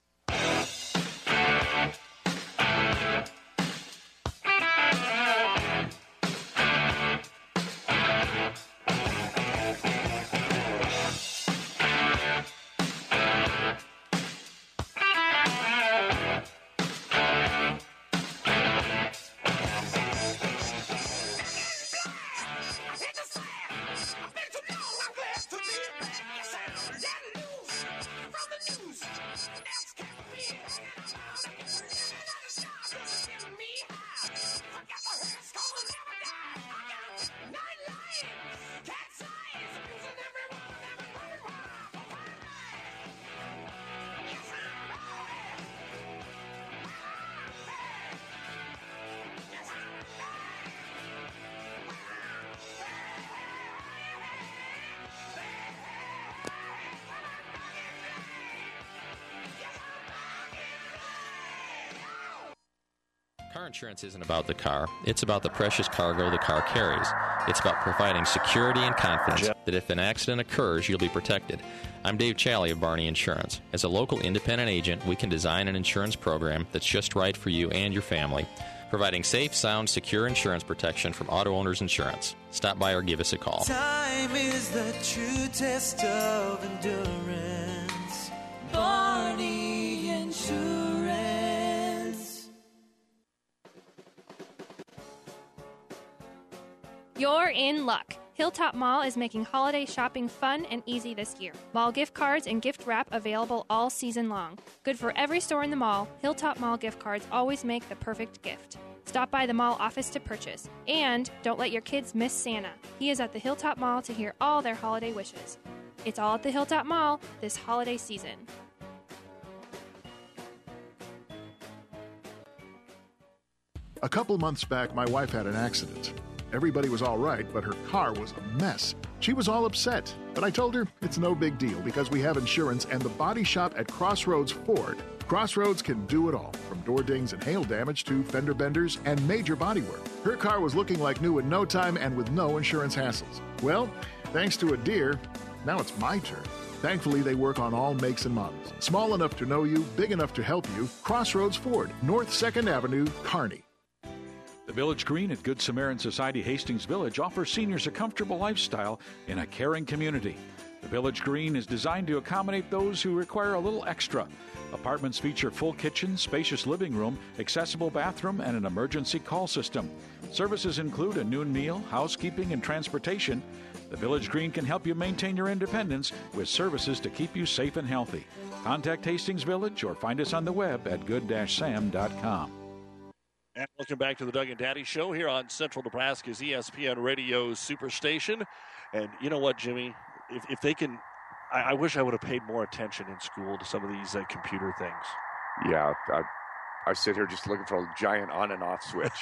Car insurance isn't about the car. It's about the precious cargo the car carries. It's about providing security and confidence that if an accident occurs, you'll be protected. I'm Dave Challey of Barney Insurance. As a local independent agent, we can design an insurance program that's just right for you and your family, providing safe, sound, secure insurance protection from Auto Owners Insurance. Stop by or give us a call. Time is the true test of endurance. Barney Insurance. You're in luck. Hilltop Mall is making holiday shopping fun and easy this year. Mall gift cards and gift wrap available all season long. Good for every store in the mall, Hilltop Mall gift cards always make the perfect gift. Stop by the mall office to purchase. And don't let your kids miss Santa. He is at the Hilltop Mall to hear all their holiday wishes. It's all at the Hilltop Mall this holiday season. A couple months back, my wife had an accident. Everybody was all right, but her car was a mess. She was all upset, but I told her it's no big deal because we have insurance and the body shop at Crossroads Ford. Crossroads can do it all, from door dings and hail damage to fender benders and major body work. Her car was looking like new in no time and with no insurance hassles. Well, thanks to a deer, now it's my turn. Thankfully, they work on all makes and models. Small enough to know you, big enough to help you. Crossroads Ford, North 2nd Avenue, Kearney. The Village Green at Good Samaritan Society Hastings Village offers seniors a comfortable lifestyle in a caring community. The Village Green is designed to accommodate those who require a little extra. Apartments feature full kitchen, spacious living room, accessible bathroom, and an emergency call system. Services include a noon meal, housekeeping, and transportation. The Village Green can help you maintain your independence with services to keep you safe and healthy. Contact Hastings Village or find us on the web at good-sam.com. And welcome back to the Doug and Daddy Show here on Central Nebraska's ESPN Radio Superstation. And you know what, Jimmy? If they can, I wish I would have paid more attention in school to some of these computer things. Yeah, I sit here just looking for a giant on and off switch.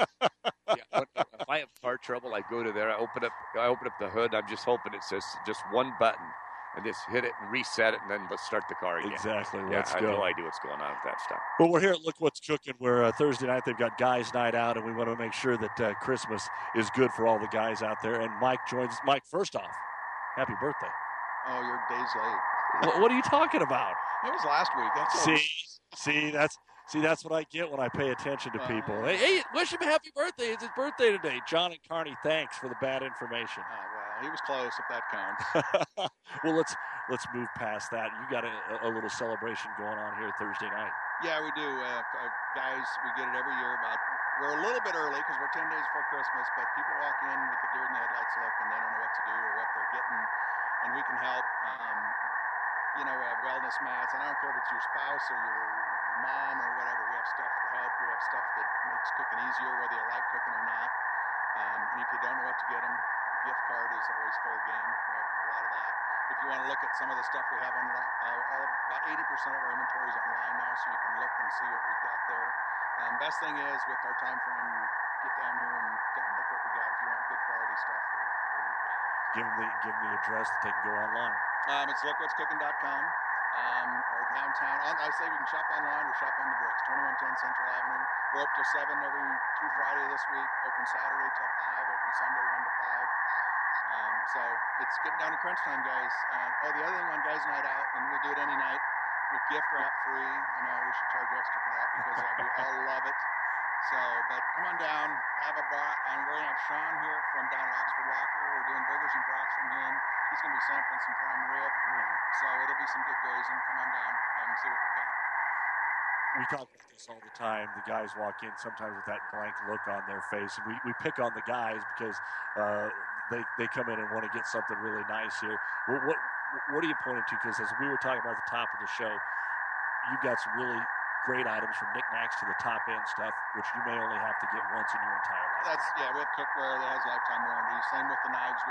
If I have car trouble, I go to there. I open up the hood. I'm just hoping it says just one button. And just hit it and reset it, and then let's start the car again. Exactly. Let's go. I have no idea what's going on with that stuff. Well, we're here at Look What's Cooking, where Thursday night they've got Guys Night Out, and we want to make sure that Christmas is good for all the guys out there. And Mike joins us. Mike, first off, happy birthday. Oh, you're days late. What are you talking about? It was last week. That's that's what I get when I pay attention to people. Hey, wish him a happy birthday. It's his birthday today. John and Kearney, thanks for the bad information. Oh, well, he was close if that counts. Well, let's move past that. You got a little celebration going on here Thursday night. Yeah, we do. Guys, we get it every year. We're a little bit early because we're 10 days before Christmas, but people walk in with the deer in the headlights look and they don't know what to do or what they're getting, and we can help. We have wellness mats, and I don't care if it's your spouse or your mom or whatever. We have stuff to help We have stuff that makes cooking easier, whether you like cooking or not. And if you don't know what to get them, gift card is always fair game. We have a lot of that. If you want to look at some of the stuff we have online, about 80% of our inventory is online now, so you can look and see what we've got there. Best thing is, with our time frame, get down here and take a look what we got. If you want good quality stuff, Give them the address that they can go online. it's lookWhat'sCooking.com or downtown. I say we can shop online or shop on the bricks, 2110 Central Avenue. We're open till 7 through Friday this week. Open Saturday till 5. Open Sunday 1 to 5. So it's getting down to crunch time, guys. The other thing on Guys Night Out, and we'll do it any night, with gift wrap free. I know we should charge extra for that because we all love it. So, but come on down, have a brat. I'm going to have Sean here from down at Oxford Locker. We're doing burgers and brats from him. He's going to be sampling some prime rib. So it'll be some good grazing. Come on down and see what we got. We talk about this all the time. The guys walk in sometimes with that blank look on their face. And we pick on the guys because they come in and want to get something really nice here. What are you pointing to? Because as we were talking about at the top of the show, you've got some really great items from knickknacks to the top end stuff, which you may only have to get once in your entire life. We have cookware that has lifetime warranty. Same with the knives.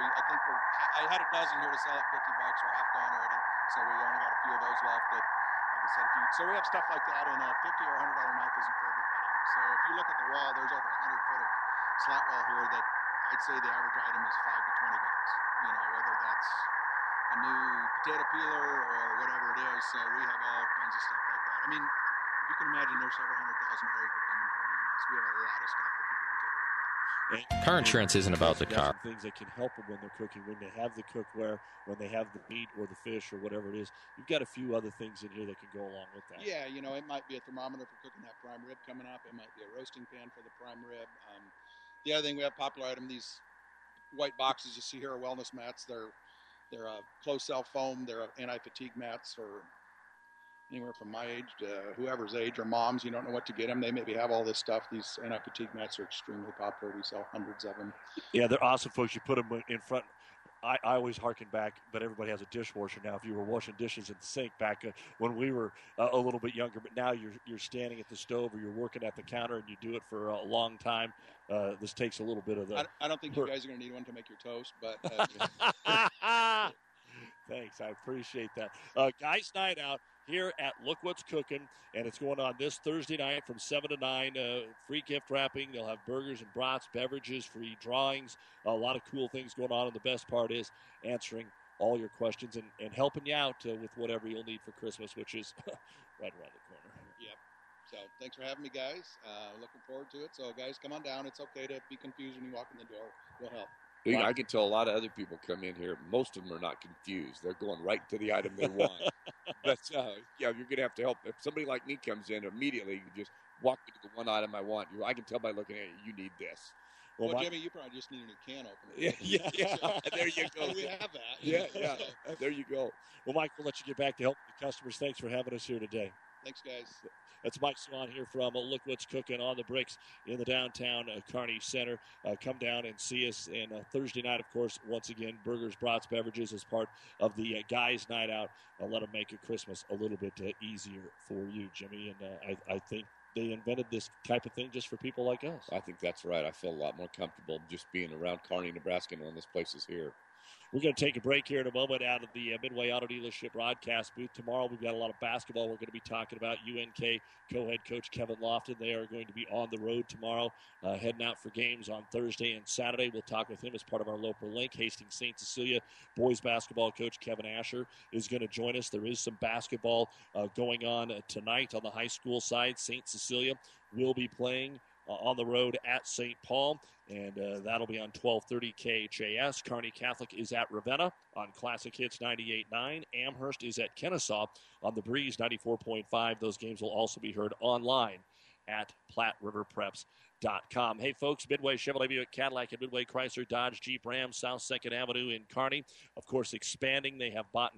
I had a dozen here to sell at $50. Are half gone already, so we only got a few of those left. That, like I said, so we have stuff like that, and a $50 or $100 knife isn't for everybody. So if you look at the wall, there's over 100 foot of slat wall here that I'd say the average item is $5 to $20. Whether that's a new potato peeler or whatever it is. So we have all kinds of stuff like that. I mean, you can imagine there's several $100,000 worth of inventory in this. We have a lot of stuff that people can take a look at. Car insurance isn't about the car. Things that can help them when they're cooking, when they have the cookware, when they have the meat or the fish or whatever it is. You've got a few other things in here that can go along with that. Yeah, it might be a thermometer for cooking that prime rib coming up. It might be a roasting pan for the prime rib. The other thing, we have a popular item, these white boxes you see here are wellness mats. They're closed cell foam. They're anti-fatigue mats for anywhere from my age to whoever's age, or moms. You don't know what to get them. They maybe have all this stuff. These anti-fatigue mats are extremely popular. We sell hundreds of them. Yeah, they're awesome, folks. You put them in front. I always harken back, but everybody has a dishwasher now. If you were washing dishes in the sink back when we were a little bit younger, but now you're standing at the stove or you're working at the counter and you do it for a long time. This takes a little bit of the. I don't think you guys are going to need one to make your toast, but. Thanks, I appreciate that. Guys Night Out here at Look What's Cooking, and it's going on this Thursday night from 7 to 9. Free gift wrapping. They'll have burgers and brats, beverages, free drawings, a lot of cool things going on. And the best part is answering all your questions and helping you out with whatever you'll need for Christmas, which is right around the corner. Yep. So thanks for having me, guys. Looking forward to it. So, guys, come on down. It's okay to be confused when you walk in the door. We'll help. I can tell a lot of other people come in here. Most of them are not confused. They're going right to the item they want. But, you're going to have to help. If somebody like me comes in, immediately you just walk me to the one item I want. I can tell by looking at you need this. Well, Jimmy, you probably just need a new can opener. Yeah. There you go. We have that. Yeah. There you go. Well, Mike, we'll let you get back to helping the customers. Thanks for having us here today. Thanks, guys. That's Mike Swan here from Look What's Cooking on the Bricks in the downtown Kearney Center. Come down and see us. And Thursday night, of course, once again, burgers, brats, beverages as part of the Guys Night Out. Let them make your Christmas a little bit easier for you, Jimmy. And I think they invented this type of thing just for people like us. I think that's right. I feel a lot more comfortable just being around Kearney, Nebraska, and when this place is here. We're going to take a break here in a moment out of the Midway Auto Dealership broadcast booth. Tomorrow we've got a lot of basketball. We're going to be talking about UNK co-head coach Kevin Lofton. They are going to be on the road tomorrow, heading out for games on Thursday and Saturday. We'll talk with him as part of our local link. Hastings St. Cecilia boys basketball coach Kevin Asher is going to join us. There is some basketball going on tonight on the high school side. St. Cecilia will be playing on the road at St. Paul, and that'll be on 1230 KHAS. Kearney Catholic is at Ravenna on Classic Hits 98.9. Amherst is at Kennesaw on the Breeze 94.5. Those games will also be heard online at PlatteRiverPreps.com. Hey, folks, Midway Chevrolet Buick Cadillac and Midway Chrysler Dodge Jeep Ram, South 2nd Avenue in Kearney. Of course, expanding. They have bought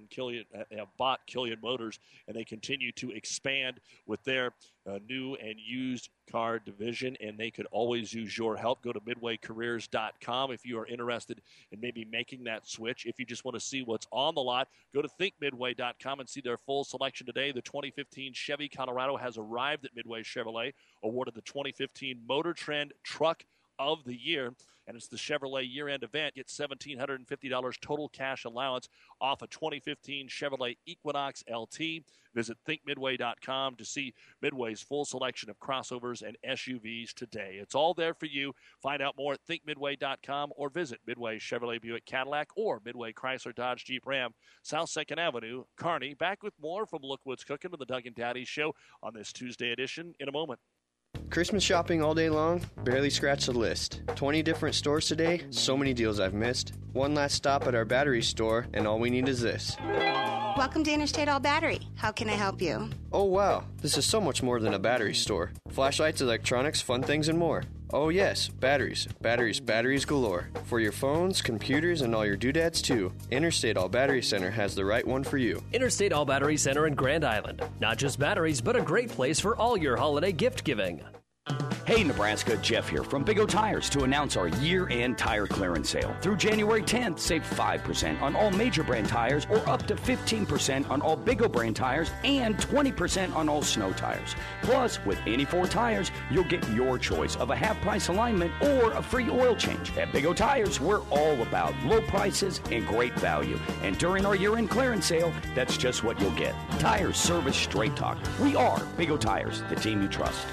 Killian Motors, and they continue to expand with their new and used car division, and they could always use your help. Go to MidwayCareers.com if you are interested in maybe making that switch. If you just want to see what's on the lot, go to ThinkMidway.com and see their full selection today. The 2015 Chevy Colorado has arrived at Midway Chevrolet, awarded the 2015 Motor Trend Truck of the Year, and it's the Chevrolet year-end event. Get $1,750 total cash allowance off a 2015 Chevrolet Equinox LT. Visit thinkmidway.com to see Midway's full selection of crossovers and SUVs today. It's all there for you. Find out more at thinkmidway.com or visit Midway Chevrolet Buick Cadillac or Midway Chrysler Dodge Jeep Ram, South 2nd Avenue, Kearney. Back with more from Look What's Cooking to the Doug and Daddy Show on this Tuesday edition in a moment. Christmas shopping all day long? Barely scratched the list. 20 different stores today? So many deals I've missed. One last stop at our battery store, and all we need is this. Welcome to Interstate All Battery. How can I help you? Oh wow, this is so much more than a battery store. Flashlights, electronics, fun things, and more. Oh yes, batteries. Batteries galore. For your phones, computers, and all your doodads too. Interstate All Battery Center has the right one for you. Interstate All Battery Center in Grand Island. Not just batteries, but a great place for all your holiday gift giving. Hey Nebraska, Jeff here from Big O Tires to announce our year-end tire clearance sale. Through January 10th, save 5% on all major brand tires or up to 15% on all Big O brand tires and 20% on all snow tires. Plus, with any 4 tires, you'll get your choice of a half-price alignment or a free oil change. At Big O Tires, we're all about low prices and great value. And during our year-end clearance sale, that's just what you'll get. Tires, service, straight talk. We are Big O Tires, the team you trust.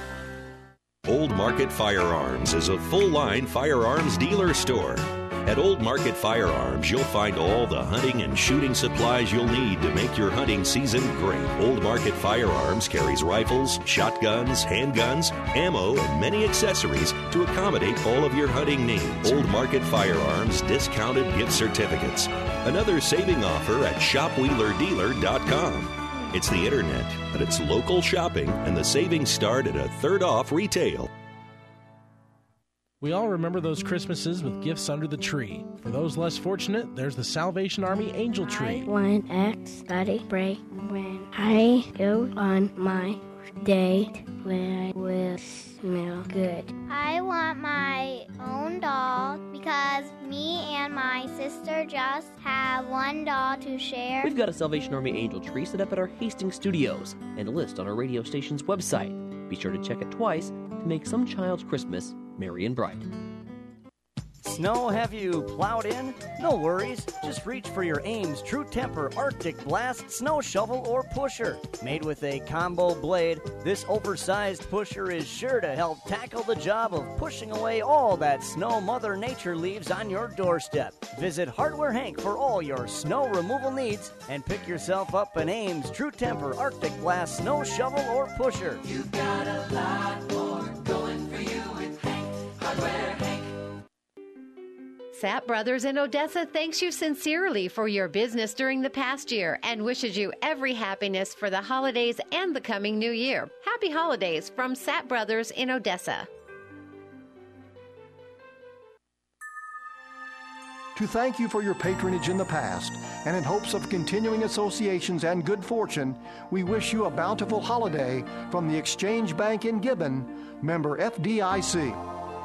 Old Market Firearms is a full-line firearms dealer store. At Old Market Firearms, you'll find all the hunting and shooting supplies you'll need to make your hunting season great. Old Market Firearms carries rifles, shotguns, handguns, ammo, and many accessories to accommodate all of your hunting needs. Old Market Firearms discounted gift certificates. Another saving offer at shopwheelerdealer.com. It's the internet, but it's local shopping, and the savings start at a third off retail. We all remember those Christmases with gifts under the tree. For those less fortunate, there's the Salvation Army Angel Tree. I want everybody break when I go on my date where I will smell good. I want my own doll because me and my sister just have one doll to share. We've got a Salvation Army Angel Tree set up at our Hastings studios and a list on our radio station's website. Be sure to check it twice to make some child's Christmas merry and bright. Snow have you plowed in? No worries. Just reach for your Ames True Temper Arctic Blast snow shovel or pusher. Made with a combo blade, this oversized pusher is sure to help tackle the job of pushing away all that snow Mother Nature leaves on your doorstep. Visit Hardware Hank for all your snow removal needs and pick yourself up an Ames True Temper Arctic Blast snow shovel or pusher. You've got a lot more going for you with Hank, Hardware Hank. Sapp Brothers in Odessa thanks you sincerely for your business during the past year and wishes you every happiness for the holidays and the coming new year. Happy holidays from Sapp Brothers in Odessa. To thank you for your patronage in the past, and in hopes of continuing associations and good fortune, we wish you a bountiful holiday from the Exchange Bank in Gibbon, member FDIC.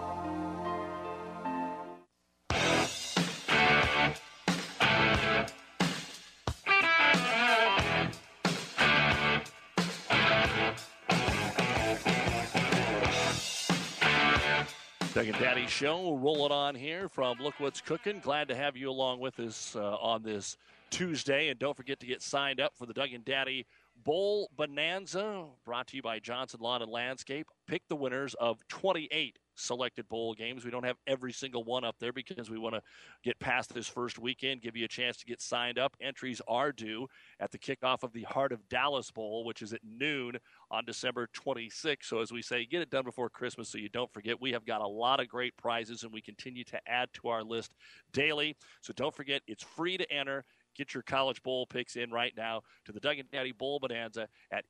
Doug and Daddy Show rolling on here from Look What's Cooking. Glad to have you along with us on this Tuesday. And don't forget to get signed up for the Doug and Daddy Bowl Bonanza, brought to you by Johnson Lawn and Landscape. Pick the winners of 28 selected bowl games. We don't have every single one up there because we want to get past this first weekend, give you a chance to get signed up. Entries are due at the kickoff of the Heart of Dallas Bowl, which is at noon on December 26th. So as we say, get it done before Christmas so you don't forget. We have got a lot of great prizes, and we continue to add to our list daily. So don't forget, it's free to enter. Get your college bowl picks in right now to the Doug and Daddy Bowl Bonanza at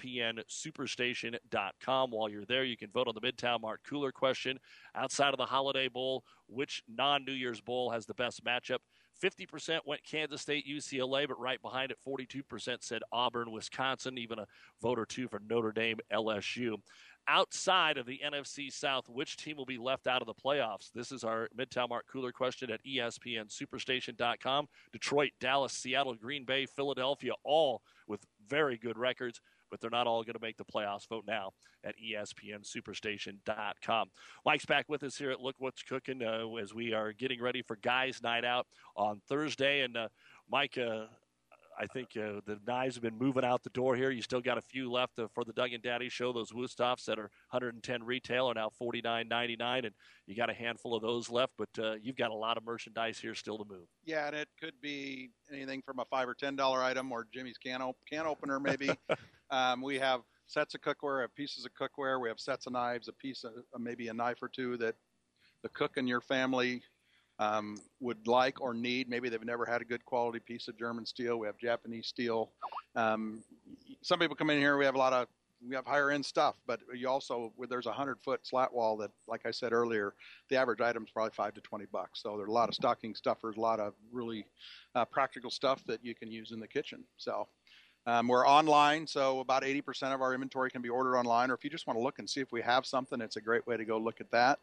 ESPNSuperstation.com. While you're there, you can vote on the Midtown Mart Cooler question. Outside of the Holiday Bowl, which non-New Year's Bowl has the best matchup? 50% went Kansas State, UCLA, but right behind it, 42% said Auburn, Wisconsin, even a vote or two for Notre Dame, LSU. Outside of the NFC South, which team will be left out of the playoffs? This is our Midtown Mart Cooler question at ESPNSuperstation.com. Detroit, Dallas, Seattle, Green Bay, Philadelphia, all with very good records, but they're not all going to make the playoffs. Vote now at ESPNSuperstation.com. Mike's back with us here at Look What's Cooking as we are getting ready for Guys Night Out on Thursday. And, Mike, I think the knives have been moving out the door here. You still got a few left for the Doug and Daddy show. Those Wusthoffs that are $110 retail are now $49.99, and you got a handful of those left. But you've got a lot of merchandise here still to move. Yeah, and it could be anything from a $5 or $10 item or Jimmy's can opener maybe. We have sets of cookware, have pieces of cookware. We have sets of knives, a piece of maybe a knife or two that the cook in your family would like or need. Maybe they've never had a good quality piece of German steel. We have Japanese steel. Some people come in here. We have higher end stuff, but you also, there's a 100-foot slat wall that, like I said earlier, the average item is probably $5 to $20. So there's a lot of stocking stuffers, a lot of really practical stuff that you can use in the kitchen. So we're online, so about 80% of our inventory can be ordered online, or if you just want to look and see if we have something, it's a great way to go look at that.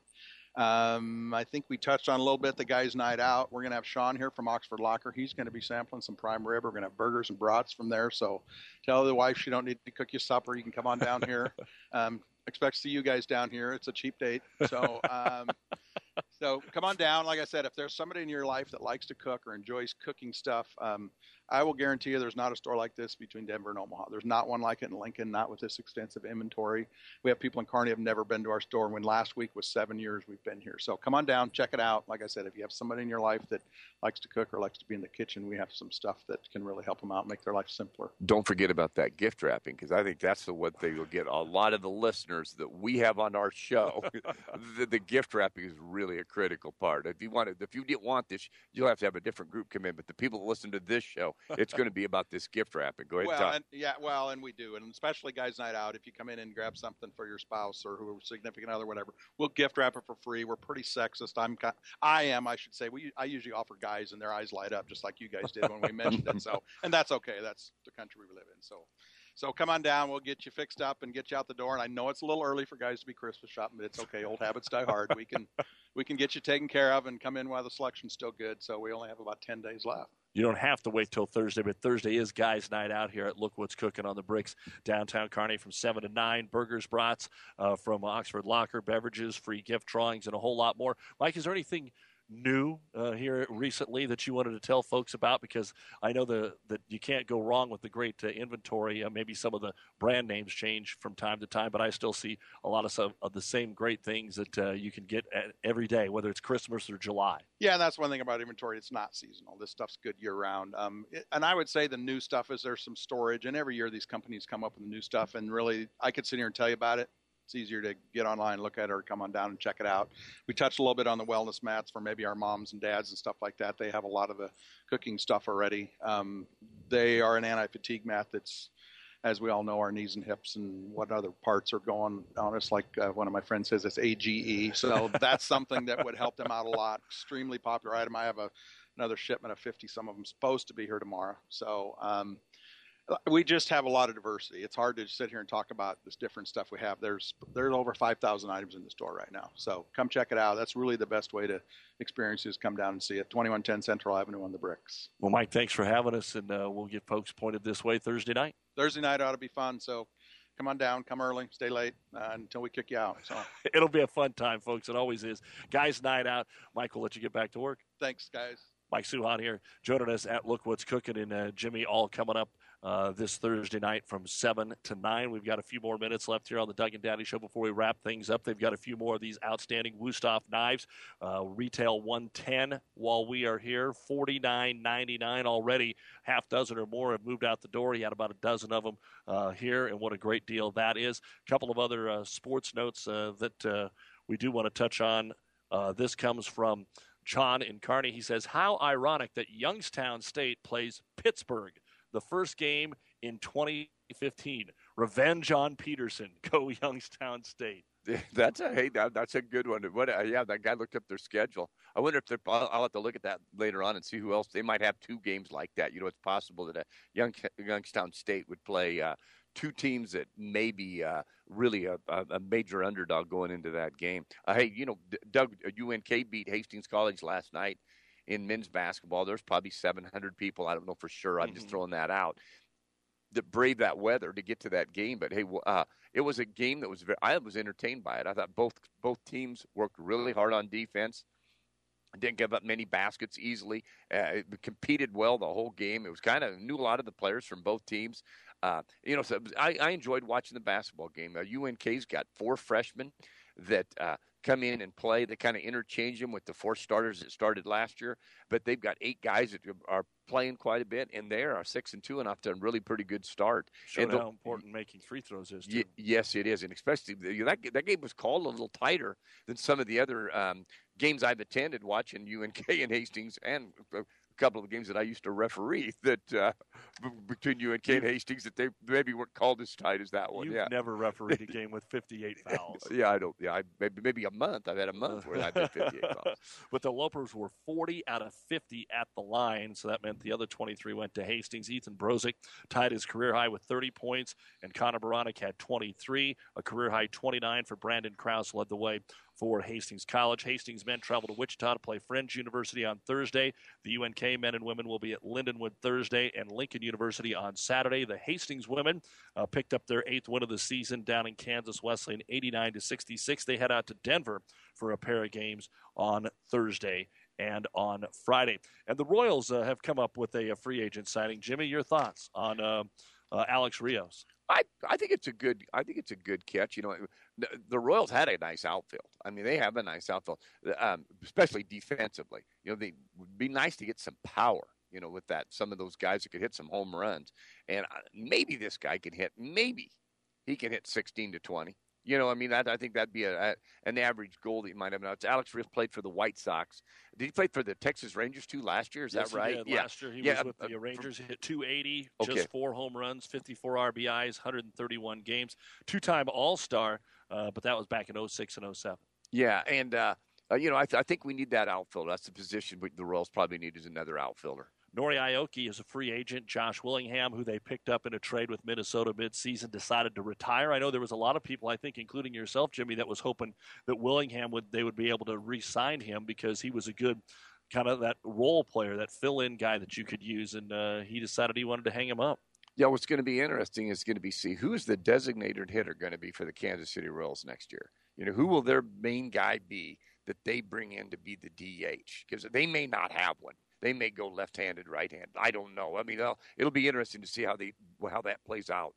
I think we touched on a little bit the Guys Night Out. We're going to have Sean here from Oxford Locker. He's going to be sampling some prime rib. We're going to have burgers and brats from there. So tell the wife she don't need to cook you supper. You can come on down here. Expect to see you guys down here. It's a cheap date. So so come on down. Like I said, if there's somebody in your life that likes to cook or enjoys cooking stuff, I will guarantee you there's not a store like this between Denver and Omaha. There's not one like it in Lincoln, not with this extensive inventory. We have people in Kearney who have never been to our store. When last week was 7 years we've been here. So come on down, check it out. Like I said, if you have somebody in your life that likes to cook or likes to be in the kitchen, we have some stuff that can really help them out and make their life simpler. Don't forget about that gift wrapping, because I think that's the one thing you'll get a lot of the listeners that we have on our show. the gift wrapping is really a critical part. If you didn't want this, you'll have to have a different group come in. But the people that listen to this show, it's going to be about this gift wrapping. Go ahead, Tom. And we do, and especially Guys Night Out. If you come in and grab something for your spouse or who significant other, whatever, we'll gift wrap it for free. We're pretty sexist. I should say. I usually offer guys, and their eyes light up just like you guys did when we mentioned it. So, and that's okay. That's the country we live in. So come on down. We'll get you fixed up and get you out the door. And I know it's a little early for guys to be Christmas shopping, but it's okay. Old habits die hard. We can get you taken care of and come in while the selection's still good. So we only have about 10 days left. You don't have to wait till Thursday, but Thursday is Guys Night Out here at Look What's Cooking on the Bricks, downtown Kearney from 7 to 9. Burgers, brats from Oxford Locker, beverages, free gift drawings, and a whole lot more. Mike, is there anything new here recently that you wanted to tell folks about? Because I know that you can't go wrong with the great inventory. Maybe some of the brand names change from time to time, but I still see a lot of the same great things that you can get every day, whether it's Christmas or July. Yeah, and that's one thing about inventory. It's not seasonal. This stuff's good year-round. And I would say the new stuff is there's some storage, and every year these companies come up with new stuff, and really I could sit here and tell you about it. It's easier to get online, look at it, or come on down and check it out. We touched a little bit on the wellness mats for maybe our moms and dads and stuff like that. They have a lot of the cooking stuff already. They are an anti-fatigue mat that's, as we all know, our knees and hips and what other parts are going on us. Like one of my friends says, it's AGE. So that's something that would help them out a lot. Extremely popular item. I have another shipment of 50. Some of them supposed to be here tomorrow. So we just have a lot of diversity. It's hard to sit here and talk about this different stuff we have. There's over 5,000 items in the store right now. So come check it out. That's really the best way to experience is come down and see it. 2110 Central Avenue on the Bricks. Well, Mike, thanks for having us, and we'll get folks pointed this way Thursday night. Thursday night ought to be fun. So come on down, come early, stay late until we kick you out. So it'll be a fun time, folks. It always is. Guys Night Out. Mike will let you get back to work. Thanks, guys. Mike Suhan here, joining us at Look What's Cooking, and Jimmy all coming up this Thursday night from 7 to 9. We've got a few more minutes left here on the Doug and Daddy Show before we wrap things up. They've got a few more of these outstanding Wusthof knives. Retail $110 while we are here, $49.99 already. Half dozen or more have moved out the door. He had about a dozen of them here, and what a great deal that is. A couple of other sports notes that we do want to touch on. This comes from John in Kearney, he says, how ironic that Youngstown State plays Pittsburgh, the first game in 2015. Revenge on Peterson. Go Youngstown State. That's a good one. That guy looked up their schedule. I wonder if I'll have to look at that later on and see who else. They might have two games like that. It's possible that Youngstown State would play two teams that may be really a major underdog going into that game. Doug, UNK beat Hastings College last night in men's basketball. There's probably 700 people. I don't know for sure. I'm just throwing that out. That braved that weather to get to that game, but it was a game that I was entertained by it. I thought both teams worked really hard on defense, didn't give up many baskets easily, competed well the whole game. It was knew a lot of the players from both teams. So I enjoyed watching the basketball game. UNK's got 4 freshmen that come in and play. They kind of interchange them with the 4 starters that started last year, but they've got 8 guys that are playing quite a bit, and they are 6-2 and off to a really pretty good start. Showed how important making free throws is, too. Yes, it is, and especially that game was called a little tighter than some of the other games I've attended watching UNK and Hastings, and a couple of games that I used to referee that between UNK and Hastings that they maybe weren't called as tight as that one. You've never refereed a game with 58 fouls. I don't. Yeah, maybe a month. I've had a month where I've had 58 fouls. But the Lopers were 40 out of 50 at the line, so that meant the other 23 went to Hastings. Ethan Brozick tied his career high with 30 points, and Connor Baranek had 23. A career high 29 for Brandon Krause led the way for Hastings College. Hastings men travel to Wichita to play Friends University on Thursday. The UNK men and women will be at Lindenwood Thursday and Lincoln University on Saturday. The Hastings women picked up their 8th win of the season down in Kansas Wesleyan, 89-66. They head out to Denver for a pair of games on Thursday and on Friday. And the Royals have come up with a free agent signing. Jimmy, your thoughts on Alex Rios? I think it's a good catch. The Royals had a nice outfield. I mean, they have a nice outfield, especially defensively. They would be nice to get some power. With that, some of those guys that could hit some home runs, and maybe this guy can hit. Maybe he can hit 16 to 20. I think that'd be an average goal that you might have. Now, Alex Rios played for the White Sox. Did he play for the Texas Rangers too last year? Is that right? He did. Last year he was with the Rangers. He hit 280, just 4 home runs, 54 RBIs, 131 games. 2-time All-Star, but that was back in 06 and 07. Yeah, and I think we need that outfielder. That's the position the Royals probably need is another outfielder. Nori Aoki is a free agent. Josh Willingham, who they picked up in a trade with Minnesota midseason, decided to retire. I know there was a lot of people, I think, including yourself, Jimmy, that was hoping that Willingham they would be able to re-sign him because he was a good kind of that role player, that fill-in guy that you could use, and he decided he wanted to hang him up. Yeah, what's going to be interesting is going to be see who's the designated hitter going to be for the Kansas City Royals next year. Who will their main guy be that they bring in to be the DH? Because they may not have one. They may go left-handed, right-handed. I don't know. I mean, it'll be interesting to see how that plays out.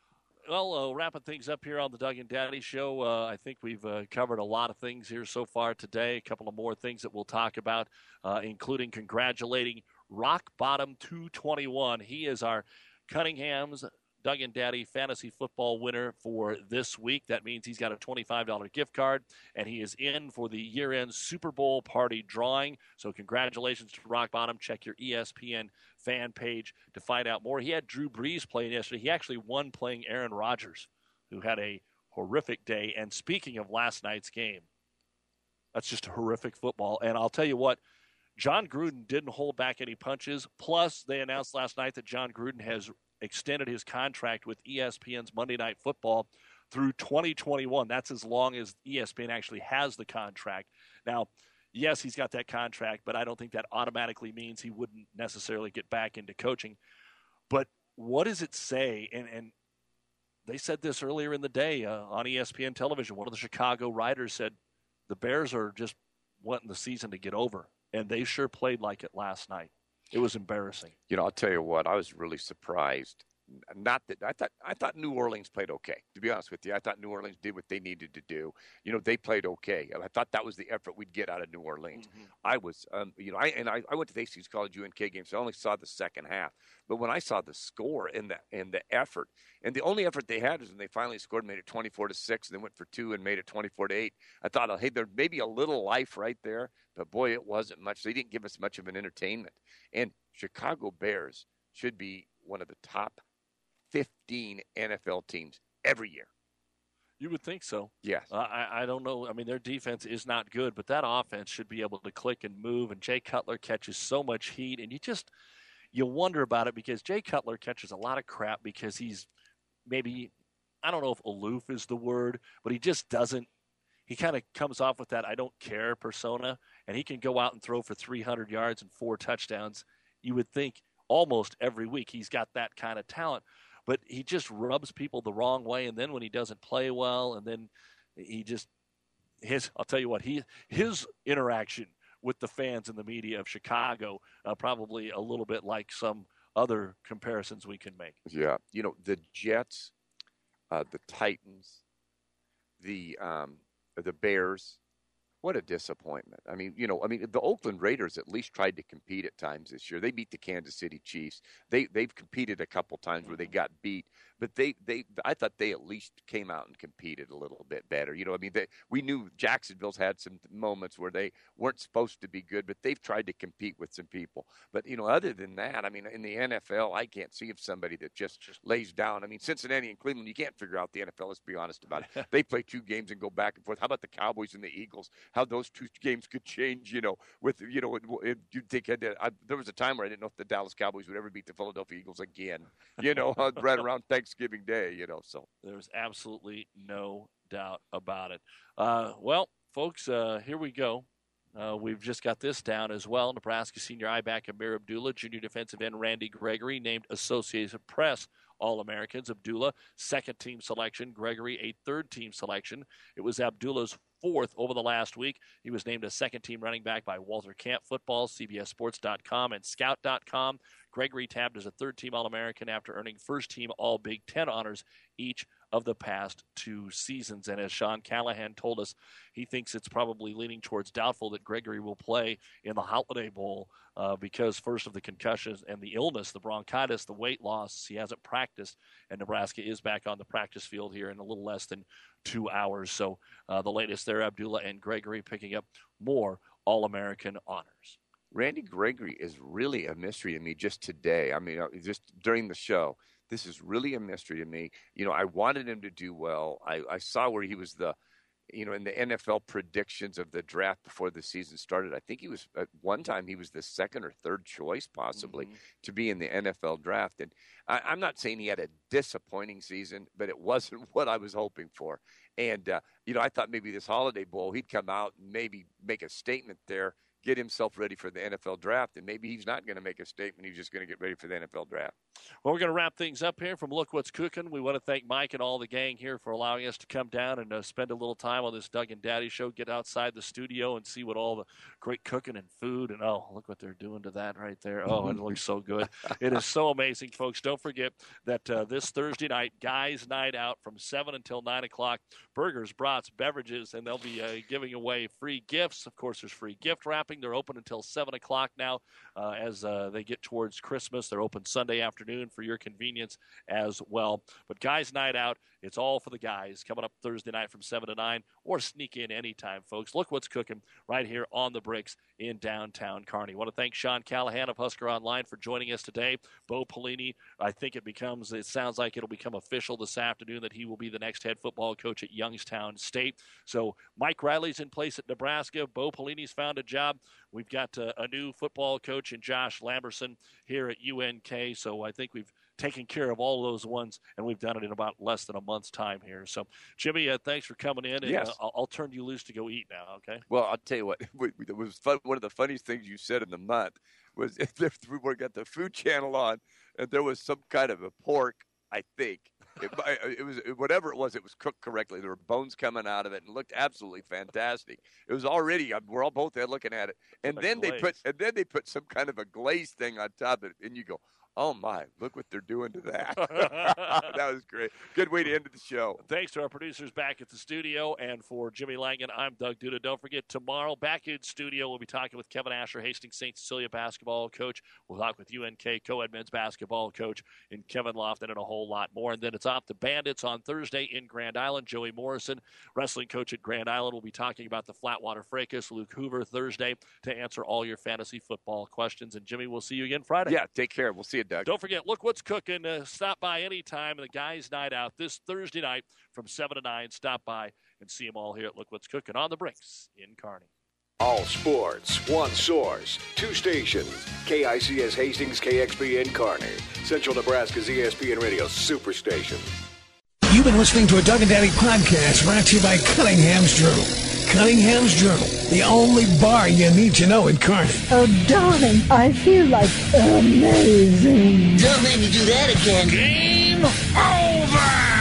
Well, wrapping things up here on the Doug and Daddy Show, I think we've covered a lot of things here so far today. A couple of more things that we'll talk about, including congratulating Rock Bottom 221. He is our Cunningham's Doug and Daddy fantasy football winner for this week. That means he's got a $25 gift card, and he is in for the year-end Super Bowl party drawing. So congratulations to Rock Bottom. Check your ESPN fan page to find out more. He had Drew Brees playing yesterday. He actually won playing Aaron Rodgers, who had a horrific day. And speaking of last night's game, that's just horrific football. And I'll tell you what, John Gruden didn't hold back any punches. Plus, they announced last night that John Gruden has extended his contract with ESPN's Monday Night Football through 2021. That's as long as ESPN actually has the contract. Now, yes, he's got that contract, but I don't think that automatically means he wouldn't necessarily get back into coaching. But what does it say? And they said this earlier in the day on ESPN television. One of the Chicago writers said the Bears are just wanting the season to get over, and they sure played like it last night. It was embarrassing. I'll tell you what, I was really surprised not that I thought New Orleans played okay. To be honest with you, I thought New Orleans did what they needed to do. They played okay. I thought that was the effort we'd get out of New Orleans. Mm-hmm. I was, I went to the Hastings College UNK game, so I only saw the second half. But when I saw the score and the effort, and the only effort they had was when they finally scored, made it 24-6, and they went for 2 and made it 24-8. I thought, hey, there may be a little life right there, but boy, it wasn't much. They didn't give us much of an entertainment. And Chicago Bears should be one of the top 15 NFL teams every year. You would think so. Yes. I don't know. I mean, their defense is not good, but that offense should be able to click and move, and Jay Cutler catches so much heat, and you wonder about it because Jay Cutler catches a lot of crap because he's maybe, I don't know if aloof is the word, but he just doesn't. He kind of comes off with that I don't care persona, and he can go out and throw for 300 yards and 4 touchdowns. You would think almost every week he's got that kind of talent, but he just rubs people the wrong way, and then when he doesn't play well, and then I'll tell you what, his interaction with the fans and the media of Chicago, probably a little bit like some other comparisons we can make. Yeah. The Jets, the Titans, the Bears, what a disappointment. I mean, the Oakland Raiders at least tried to compete at times this year. They beat the Kansas City Chiefs. They've competed a couple times where they got beat, but I thought they at least came out and competed a little bit better. We knew Jacksonville's had some moments where they weren't supposed to be good, but they've tried to compete with some people. But, other than that, I mean, in the NFL, I can't see of somebody that just lays down. I mean, Cincinnati and Cleveland, you can't figure out the NFL. Let's be honest about it. They play 2 games and go back and forth. How about the Cowboys and the Eagles? How those 2 games could change, you'd think there was a time where I didn't know if the Dallas Cowboys would ever beat the Philadelphia Eagles again, right around Thanksgiving Day, so. There's absolutely no doubt about it. Well, folks, here we go. We've just got this down as well. Nebraska senior I-back Amir Abdullah, junior defensive end Randy Gregory, named Associated Press All-Americans. Abdullah, second-team selection. Gregory, a third-team selection. It was Abdullah's 4th over the last week. He was named a second-team running back by Walter Camp Football, CBSSports.com, and Scout.com. Gregory tabbed as a third-team All-American after earning first-team All-Big Ten honors each of the past 2 seasons. And as Sean Callahan told us, he thinks it's probably leaning towards doubtful that Gregory will play in the Holiday Bowl because first of the concussions and the illness, the bronchitis, the weight loss, he hasn't practiced, and Nebraska is back on the practice field here in a little less than 2 hours. So the latest there, Abdullah and Gregory picking up more All-American honors. Randy Gregory is really a mystery to me just today. I mean, just during the show, this is really a mystery to me. I wanted him to do well. I saw where he was in the NFL predictions of the draft before the season started. I think he was, at one time, he was the 2nd or 3rd choice possibly to be in the NFL draft. And I'm not saying he had a disappointing season, but it wasn't what I was hoping for. And, I thought maybe this Holiday Bowl, he'd come out and maybe make a statement there, get himself ready for the NFL draft, and maybe he's not going to make a statement. He's just going to get ready for the NFL draft. Well, we're going to wrap things up here from Look What's Cooking. We want to thank Mike and all the gang here for allowing us to come down and spend a little time on this Doug and Daddy show, get outside the studio and see what all the great cooking and food, and look what they're doing to that right there. Oh, it looks so good. It is so amazing, folks. Don't forget that this Thursday night, Guys Night Out from 7 until 9 o'clock, burgers, brats, beverages, and they'll be giving away free gifts. Of course, there's free gift wrapping. They're open until 7 o'clock now as they get towards Christmas. They're open Sunday afternoon for your convenience as well. But Guys Night Out, it's all for the guys coming up Thursday night from 7 to 9, or sneak in anytime, folks. Look What's Cooking right here on the Bricks in downtown Kearney. I want to thank Sean Callahan of Husker Online for joining us today. Bo Pelini, I think it sounds like it'll become official this afternoon that he will be the next head football coach at Youngstown State. So Mike Riley's in place at Nebraska. Bo Pelini's found a job. We've got a new football coach in Josh Lamberson here at UNK. So I think we've taken care of all those ones, and we've done it in about less than a month's time here. So, Jimmy, thanks for coming in. And, yes. I'll turn you loose to go eat now, okay? Well, I'll tell you what. It was fun. One of the funniest things you said in the month was we got the Food Channel on, and there was some kind of a pork, I think. It was whatever it was cooked correctly. There were bones coming out of it, and it looked absolutely fantastic. It was already, we're all both there looking at it, and then they put some kind of a glaze thing on top of it, and you go, Oh, my, look what they're doing to that. That was great. Good way to end the show. Thanks to our producers back at the studio. And for Jimmy Langan, I'm Doug Duda. Don't forget, tomorrow, back in studio, we'll be talking with Kevin Asher, Hastings St. Cecilia basketball coach. We'll talk with UNK co-ed men's basketball coach and Kevin Lofton and a whole lot more. And then it's off to Bandits on Thursday in Grand Island. Joey Morrison, wrestling coach at Grand Island, will be talking about the Flatwater Fracas. Luke Hoover Thursday to answer all your fantasy football questions. And Jimmy, we'll see you again Friday. Yeah, take care. We'll see you, Doug. Don't forget, look what's cooking. Stop by anytime. The Guys' Night Out this Thursday night from 7 to 9. Stop by and see them all here at Look What's Cooking on the Brinks in Kearney. All sports, one source, two stations. KICS Hastings, KXP in Kearney. Central Nebraska's ESPN Radio Superstation. You've been listening to a Doug and Daddy podcast brought to you by Cunningham's Journal. Cunningham's Journal, the only bar you need to know in Kearney. Oh, darling, I feel like amazing. Don't make me do that again. Game over!